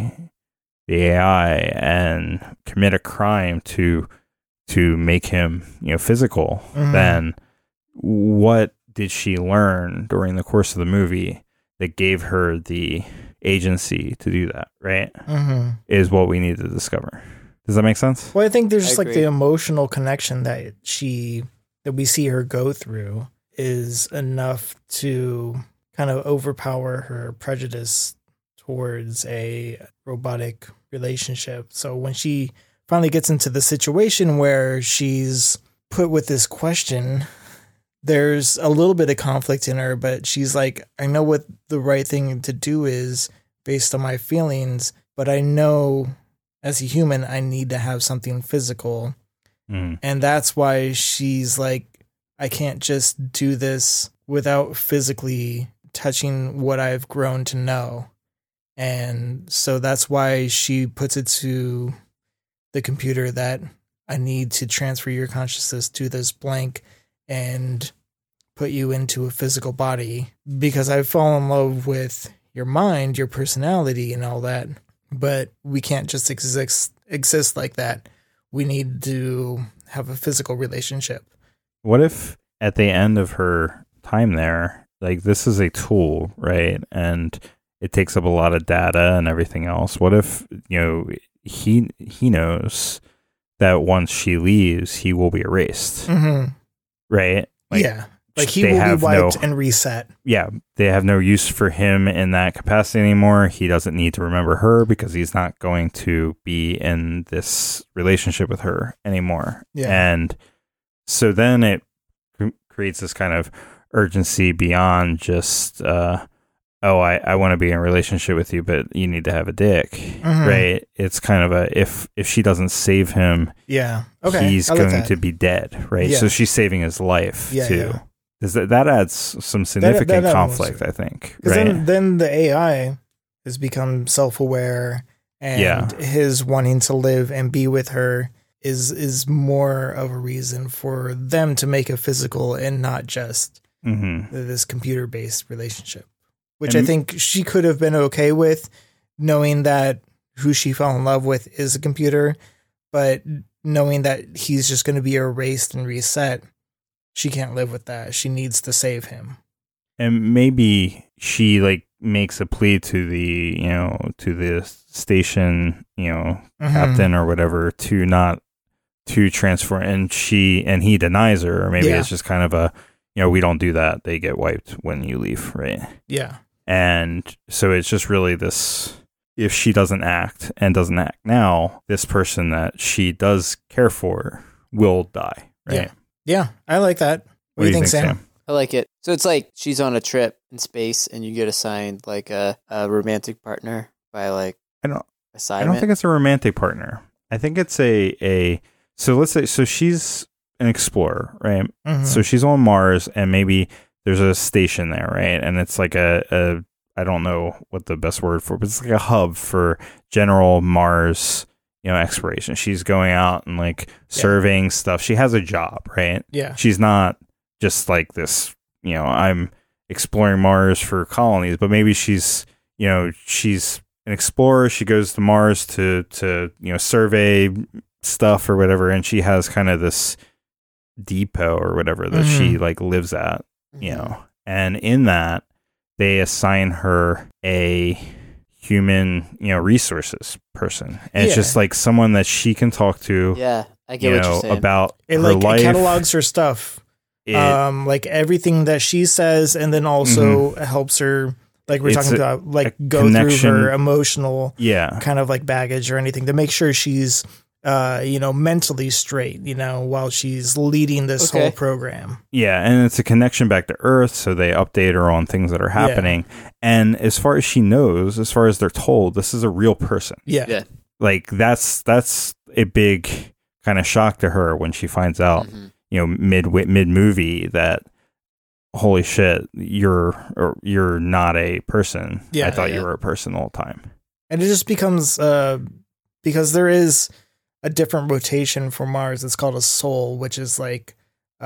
AI and commit a crime to make him, physical, then what did she learn during the course of the movie that gave her the agency to do that, right? Is what we need to discover. Does that make sense? Well, I think there's just like the emotional connection that we see her go through is enough to kind of overpower her prejudice towards a robotic relationship. So when she finally gets into the situation where she's put with this question, there's a little bit of conflict in her, but she's like, I know what the right thing to do is based on my feelings, but I know as a human, I need to have something physical. And that's why she's like, I can't just do this without physically touching what I've grown to know. And so that's why she puts it to the computer that I need to transfer your consciousness to this blank and put you into a physical body, because I fall in love with your mind, your personality and all that. But we can't just exist like that. We need to have a physical relationship. What if at the end of her time there, like, this is a tool, right? And it takes up a lot of data and everything else. What if, he knows that once she leaves, he will be erased, right? Like he will be wiped and reset. Yeah, they have no use for him in that capacity anymore. He doesn't need to remember her because he's not going to be in this relationship with her anymore. Yeah. And so then it creates this kind of urgency beyond just, I want to be in a relationship with you, but you need to have a dick, right? It's kind of if she doesn't save him, he's going to be dead, right? Yeah. So she's saving his life too. Yeah. That adds some significant conflict, I think. Right? Then the AI has become self-aware, and his wanting to live and be with her is more of a reason for them to make a physical and not just this computer-based relationship. Which I think she could have been okay with, knowing that who she fell in love with is a computer, but knowing that he's just going to be erased and reset, she can't live with that. She needs to save him. And maybe she makes a plea to the station, captain or whatever to transfer, and he denies her, or maybe it's just kind of we don't do that. They get wiped when you leave, right? Yeah. And so it's just really this, if she doesn't act now, this person that she does care for will die, right? Yeah, I like that. What do you think, Sam? I like it. So it's like she's on a trip in space and you get assigned like a romantic partner by assignment. I don't think it's a romantic partner. I think it's so let's say, so she's an explorer, right? So she's on Mars, and maybe there's a station there, right? And it's like I don't know what the best word for, but it's like a hub for general Mars, exploration. She's going out and like surveying stuff. She has a job, right? Yeah. She's not just like this, I'm exploring Mars for colonies, but maybe she's she's an explorer. She goes to Mars to survey stuff or whatever, and she has kind of this depot or whatever that she like lives at, and in that they assign her a human resources person, and it's just like someone that she can talk to. Yeah, I get what you're saying about it. Her like life. It catalogs her stuff, like everything that she says, and then also helps her, like we're talking about, like go through her emotional kind of like baggage or anything to make sure she's mentally straight, while she's leading this whole program. Yeah, and it's a connection back to Earth, so they update her on things that are happening. Yeah. And as far as she knows, as far as they're told, this is a real person. Yeah. Like that's a big kind of shock to her when she finds out, mid movie that holy shit, you're not a person. I thought you were a person the whole time. And it just becomes because there is a different rotation for Mars. It's called a sol, which is like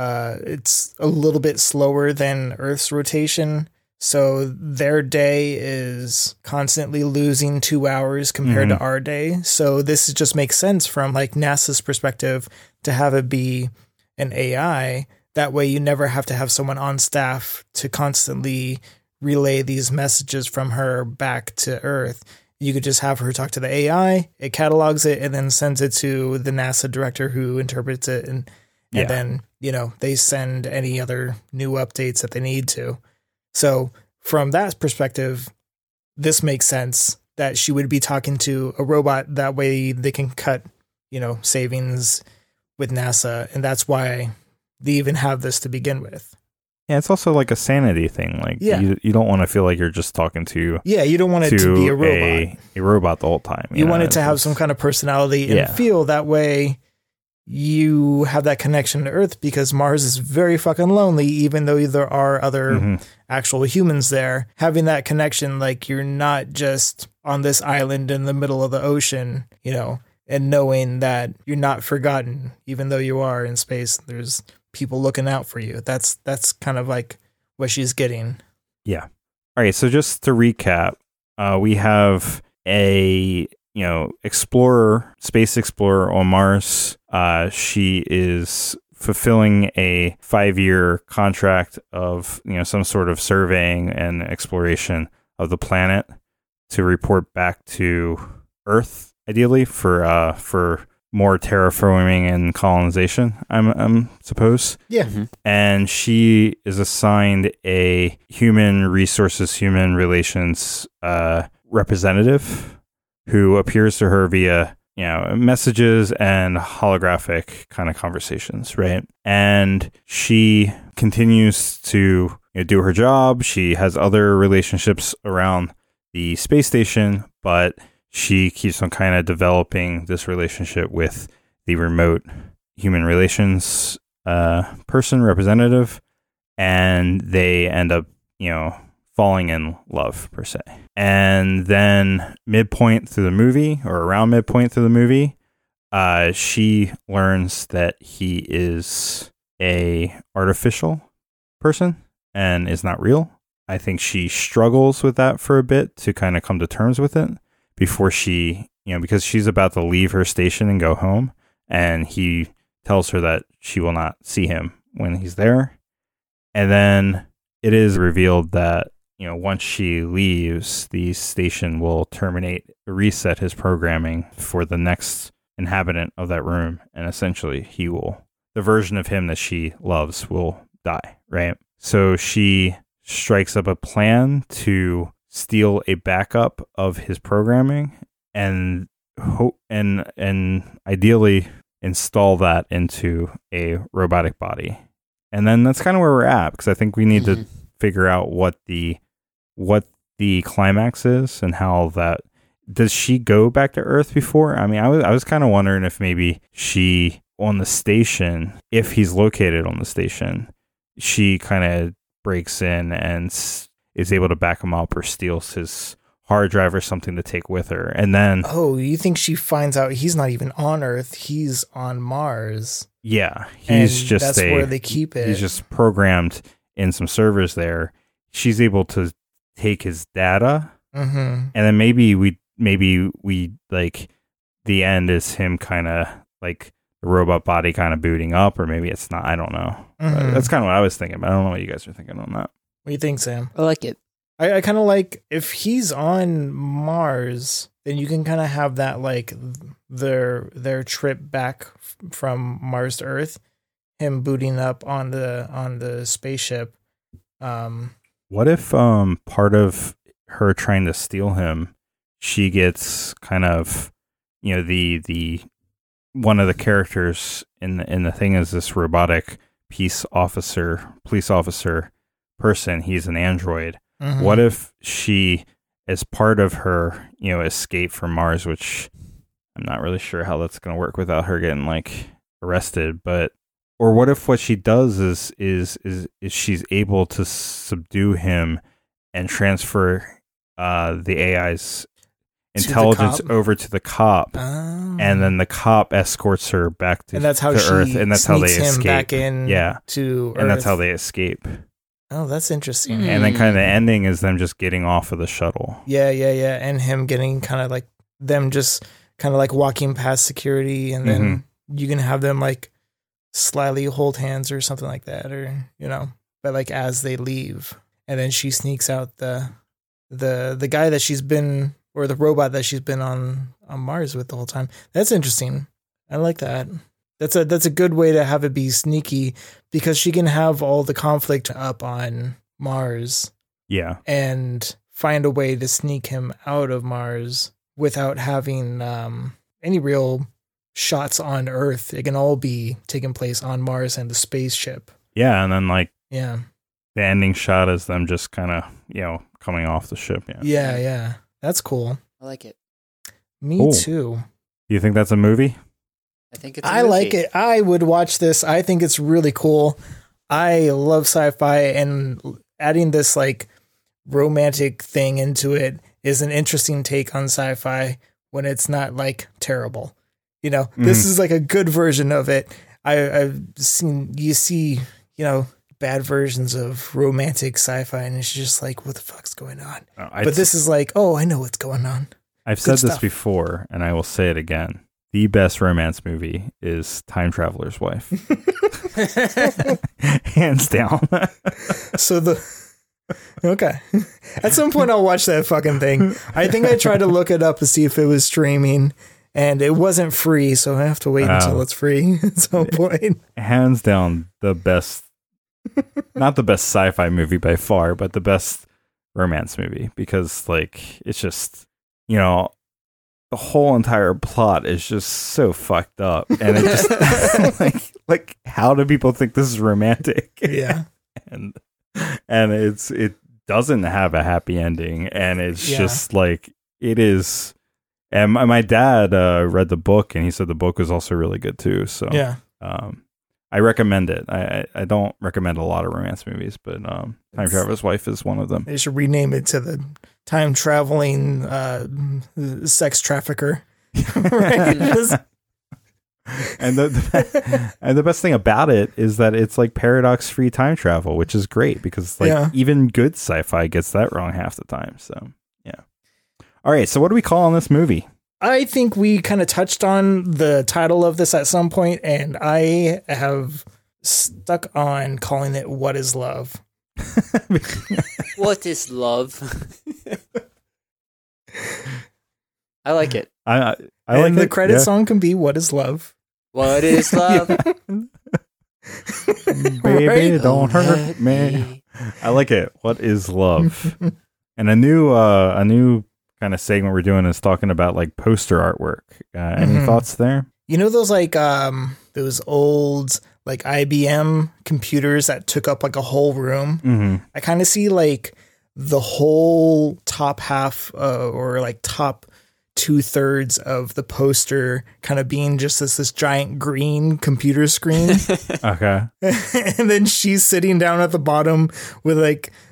it's a little bit slower than Earth's rotation. So their day is constantly losing 2 hours compared to our day. So this just makes sense from like NASA's perspective to have it be an AI. That way you never have to have someone on staff to constantly relay these messages from her back to Earth. You could just have her talk to the AI, it catalogs it, and then sends it to the NASA director who interprets it. And then, they send any other new updates that they need to. So from that perspective, this makes sense that she would be talking to a robot. That way they can cut, savings with NASA. And that's why they even have this to begin with. Yeah, it's also like a sanity thing. Like, you don't want to feel like you're just talking to... Yeah, you don't want it to be a robot. A robot the whole time. You want it to have some kind of personality and feel. That way you have that connection to Earth, because Mars is very fucking lonely, even though there are other actual humans there. Having that connection, like you're not just on this island in the middle of the ocean, and knowing that you're not forgotten, even though you are in space. There's people looking out for you. That's kind of like what she's getting. Yeah. All right. So just to recap, we have a space explorer on Mars. She is fulfilling a 5-year contract of some sort of surveying and exploration of the planet to report back to Earth, ideally for more terraforming and colonization, I'm suppose. Yeah. And she is assigned a human relations representative who appears to her via messages and holographic kind of conversations, right? And she continues to do her job. She has other relationships around the space station, but she keeps on kind of developing this relationship with the remote human relations person representative, and they end up, falling in love per se. And then midpoint through the movie, or around midpoint through the movie, she learns that he is a artificial person and is not real. I think she struggles with that for a bit to kind of come to terms with it before she, because she's about to leave her station and go home, and he tells her that she will not see him when he's there. And then it is revealed that, once she leaves, the station will reset his programming for the next inhabitant of that room. And essentially the version of him that she loves will die, right? So she strikes up a plan to steal a backup of his programming and ideally install that into a robotic body. And then that's kind of where we're at, because I think we need to figure out what the climax is and how that... Does she go back to Earth before? I mean, I was kind of wondering if maybe she, on the station, if he's located on the station, she kind of breaks in and is able to back him up or steals his hard drive or something to take with her. And then, Oh, you think she finds out he's not even on Earth? He's on Mars. yeah, And he's just that's where they keep it. He's just programmed in some servers there. She's able to take his data, and then maybe we like the end is him kind of like the robot body kind of booting up, or maybe it's not. I don't know. But that's kind of what I was thinking, but I don't know what you guys are thinking on that. What do you think, Sam? I like it. I kind of like if he's on Mars, then you can kind of have that like their trip back from Mars to Earth, him booting up on the spaceship. What if part of her trying to steal him, she gets kind of, you know, the one of the characters in the thing is this robotic police officer person. He's an android. What if she, as part of her, you know, escape from Mars, which I'm not really sure how that's going to work without her getting like arrested, but or what if what she does is she's able to subdue him and transfer the AI's intelligence over to the cop, and then the cop escorts her back to, and that's how to she Earth, and that's how they sneaks him escape. back in to Earth. And that's how they escape. Oh, that's interesting. And then kind of the ending is them just getting off of the shuttle. Yeah, and him getting kind of like them just kind of like walking past security, and then you can have them like slyly hold hands or something like that, or you know, but like as they leave, and then she sneaks out the guy that she's been, or the robot that she's been on Mars with the whole time. That's interesting. I like that. That's a good way to have it be sneaky, because she can have all the conflict up on Mars. Yeah. And find a way to sneak him out of Mars without having any real shots on Earth. It can all be taking place on Mars and the spaceship. Yeah, and then like the ending shot is them just kind of, you know, coming off the ship. Yeah. That's cool. I like it. Me too. Do you think that's a movie? I think it's a I movie. like it. I would watch this. I think it's really cool. I love sci-fi, and adding this like romantic thing into it is an interesting take on sci-fi when it's not like terrible. You know, this is like a good version of it. I've seen, you see, you know, bad versions of romantic sci-fi, and it's just like, what the fuck's going on? But this is like, oh, I know what's going on. I've said this before, and I will say it again. The best romance movie is Time Traveler's Wife. Hands down. Okay. At some point I'll watch that fucking thing. I think I tried to look it up to see if it was streaming, and it wasn't free, so I have to wait until it's free at some point. Hands down, the best, not the best sci-fi movie by far, but the best romance movie, because like, it's just, you know, the whole entire plot is just so fucked up, and it just like how do people think this is romantic? Yeah, and it doesn't have a happy ending, and it's just like it is. And my dad read the book, and he said the book was also really good too. So I recommend it. I don't recommend a lot of romance movies, but Time Traveler's Wife is one of them. They should rename it to the time traveling sex trafficker. Right? And the best thing about it is that it's like paradox free time travel, which is great, because like even good sci-fi gets that wrong half the time. So yeah. All right. So what do we call on this movie? I think we kind of touched on the title of this at some point, and I have stuck on calling it "What Is Love." What is love? I like it. I and like the it. credit song can be "What Is Love." What is love? Baby, Right? don't hurt me. I like it. What is love? And a new kind of segment we're doing is talking about like poster artwork. Any thoughts there? You know those like those old like IBM computers that took up like a whole room? Mm-hmm. I kind of see like the whole top half or like top 2/3 of the poster kind of being just this giant green computer screen. Okay. And then she's sitting down at the bottom with like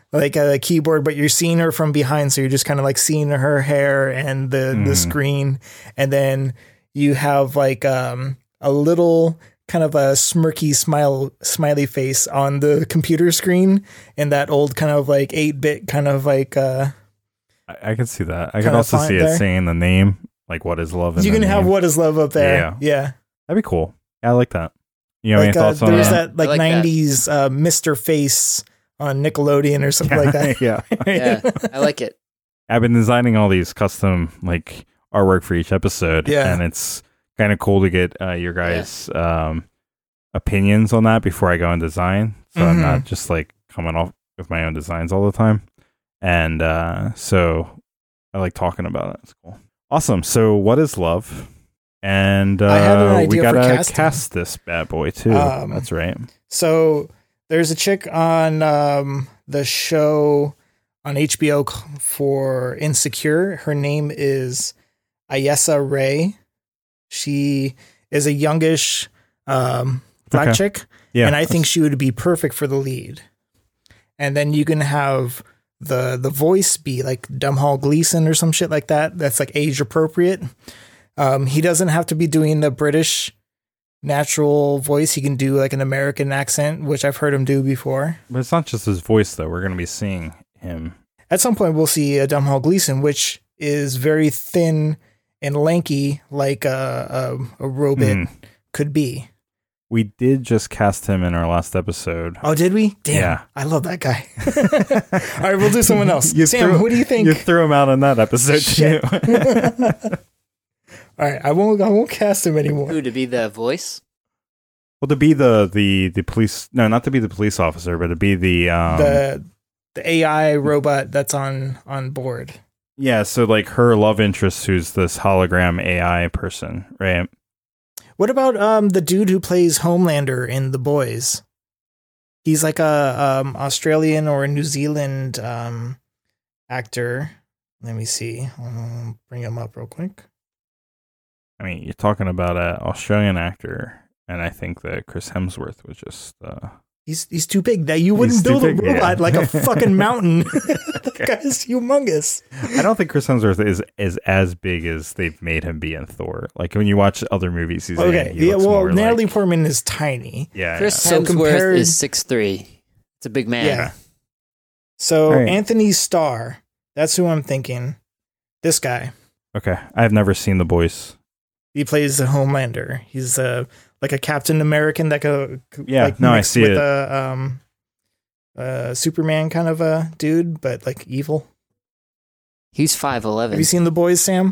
like a keyboard, but you're seeing her from behind. So you're just kind of like seeing her hair and the screen. And then you have like a little kind of a smirky smiley face on the computer screen, and that old kind of like 8-bit kind of like I can see that. I can also see it saying the name, like What Is Love. You can have What Is Love up there. Yeah. That'd be cool. Yeah, I like that. You know, like, any thoughts on there's that? that like 90s Mr. Face on Nickelodeon or something like that. Yeah. Yeah, I like it. I've been designing all these custom like artwork for each episode. Yeah. And it's kind of cool to get your guys' opinions on that before I go and design. So I'm not just like coming off with my own designs all the time. And so I like talking about it. It's cool. Awesome. So What Is Love? And I had an idea we gotta for casting. cast this bad boy too. That's right. So there's a chick on the show on HBO for Insecure. Her name is Ayesha Ray. She is a youngish black chick. Yeah. And I think she would be perfect for the lead. And then you can have the voice be like Domhnall Gleeson or some shit like that. That's like age appropriate. He doesn't have to be doing the British natural voice. He can do like an American accent, which I've heard him do before. But it's not just his voice, though. We're going to be seeing him. At some point, we'll see a Domhnall Gleeson, which is very thin and lanky, like a robot could be. We did just cast him in our last episode. Oh, did we? Damn, yeah. I love that guy. All right, we'll do someone else. Sam, what do you think? You threw him out in that episode too. All right, I won't cast him anymore. Who to be the voice? Well, to be the police, no, not to be the police officer, but to be the AI robot that's on board. Yeah, so like her love interest, who's this hologram AI person, right? What about the dude who plays Homelander in The Boys? He's like a Australian or a New Zealand actor. Let me see. I'll bring him up real quick. I mean, you're talking about an Australian actor, and I think that Chris Hemsworth was just... He's too big. That you wouldn't build a robot like a fucking mountain. That guy's humongous. I don't think Chris Hemsworth is as big as they've made him be in Thor. Like when you watch other movies, he's okay. He looks more Natalie like, Portman is tiny. Yeah, Chris Hemsworth is 6'3". It's a big man. Yeah. So right. Anthony Starr, that's who I'm thinking. This guy. Okay, I've never seen The Boys. He plays the Homelander. He's like a Captain American that could I see with it. A Superman kind of a dude, but like evil. He's 5'11". Have you seen The Boys, Sam?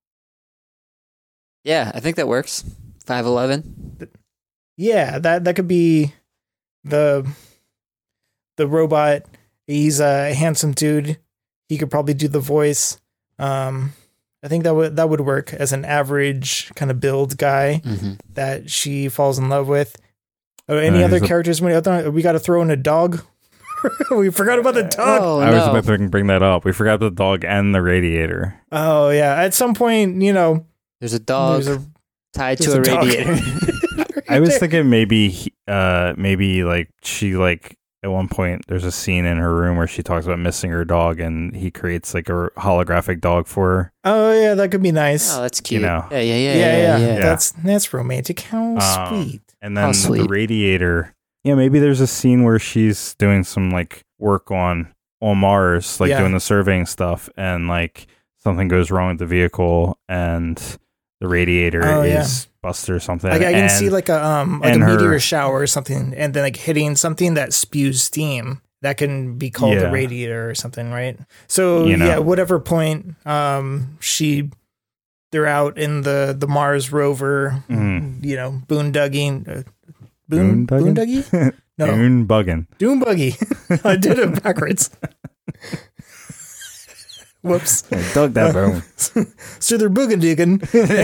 Yeah, I think that works. 5'11". Yeah, that could be the robot. He's a handsome dude. He could probably do the voice. I think that would work as an average kind of build guy that she falls in love with. Any other characters? We got to throw in a dog. We forgot about the dog. Oh, I was about to bring that up. We forgot the dog and the radiator. Oh yeah. At some point, there's a dog tied to a radiator. I was thinking maybe like she like at one point there's a scene in her room where she talks about missing her dog and he creates like a holographic dog for her. Oh yeah, that could be nice. Oh, that's cute. Yeah. That's romantic. How sweet. And then the radiator. Yeah, maybe there's a scene where she's doing some like work on Mars, like doing the surveying stuff, and like something goes wrong with the vehicle and the radiator is busted or something. Like I can see like a meteor shower or something, and then like hitting something that spews steam. That can be called a radiator or something, right? So whatever point they're out in the Mars rover, boondogging. Boonduggy? No. Dune bugging. Dune buggy. I did it backwards. Whoops. I dug that bone. So they're boogie-digging.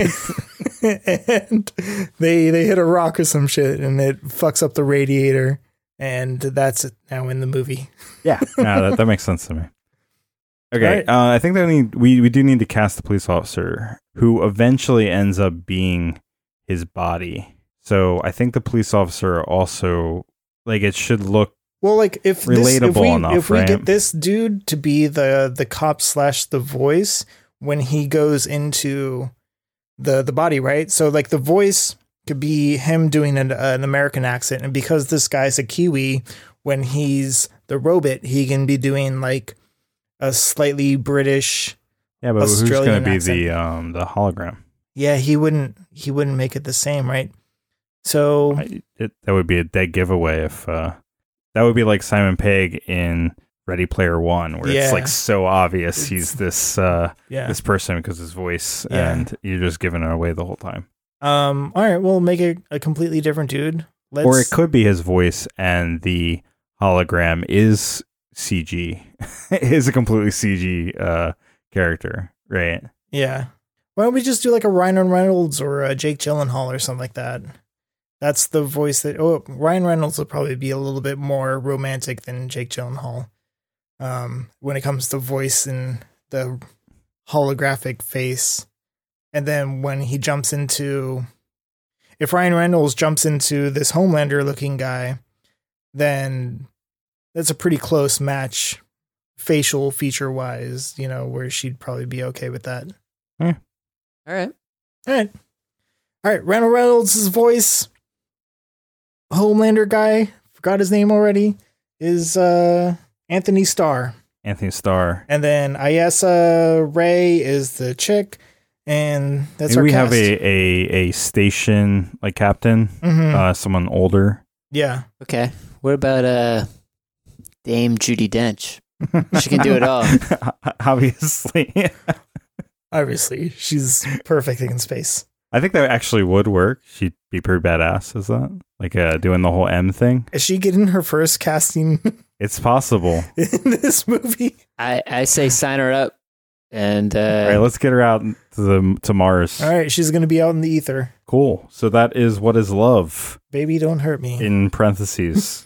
And they hit a rock or some shit and it fucks up the radiator. And that's now in the movie. Yeah. No, that makes sense to me. Okay. Right. I think that we do need to cast the police officer who eventually ends up being his body. So I think the police officer also, like, it should look Well, like if relatable enough, if we right? get this dude to be the cop / the voice when he goes into the body, right? So like the voice could be him doing an American accent, and because this guy's a Kiwi, when he's the robot, he can be doing like a slightly British. Yeah, but Australian who's going to be accent. the hologram? Yeah, he wouldn't make it the same, right? So That would be a dead giveaway if that would be like Simon Pegg in Ready Player One, where it's like so obvious he's this this person because his voice, and you're just giving it away the whole time. All right, we'll make it a completely different dude. Or it could be his voice and the hologram is CG, is a completely CG character, right? Yeah. Why don't we just do like a Ryan Reynolds or a Jake Gyllenhaal or something like that? That's the voice that. Oh, Ryan Reynolds will probably be a little bit more romantic than Jake Gyllenhaal. When it comes to voice and the holographic face, and then when he jumps into, if Ryan Reynolds jumps into this Homelander looking guy, then that's a pretty close match, facial feature wise. You know, where she'd probably be okay with that. All right. Ryan Reynolds' voice, Homelander guy, forgot his name already, is Anthony Starr. Anthony Starr. And then Ayesa Ray is the chick, and that's our we cast. have a station like captain, someone older. Yeah. Okay. What about Dame Judi Dench? She can do it all. Obviously, she's perfect in space. I think that actually would work. She'd be pretty badass, is that? Like doing the whole M thing. Is she getting her first casting? It's possible. In this movie? I say sign her up. And all right, let's get her out to Mars. All right, she's going to be out in the ether. Cool. So that is What Is Love? Baby, don't hurt me. In parentheses.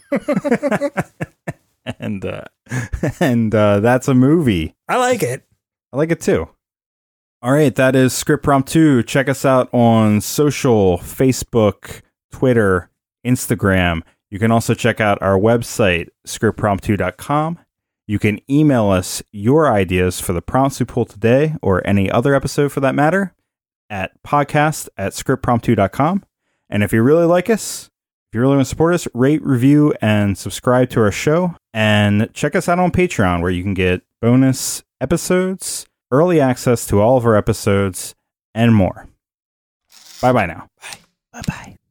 and that's a movie. I like it. I like it too. All right, that is Script Prompt 2. Check us out on social, Facebook, Twitter, Instagram. You can also check out our website, scriptprompt2.com. You can email us your ideas for the prompts we pulled today or any other episode for that matter at podcast@scriptprompt2.com. And if you really like us, if you really want to support us, rate, review, and subscribe to our show. And check us out on Patreon, where you can get bonus episodes, early access to all of our episodes, and more. Bye-bye now. Bye-bye.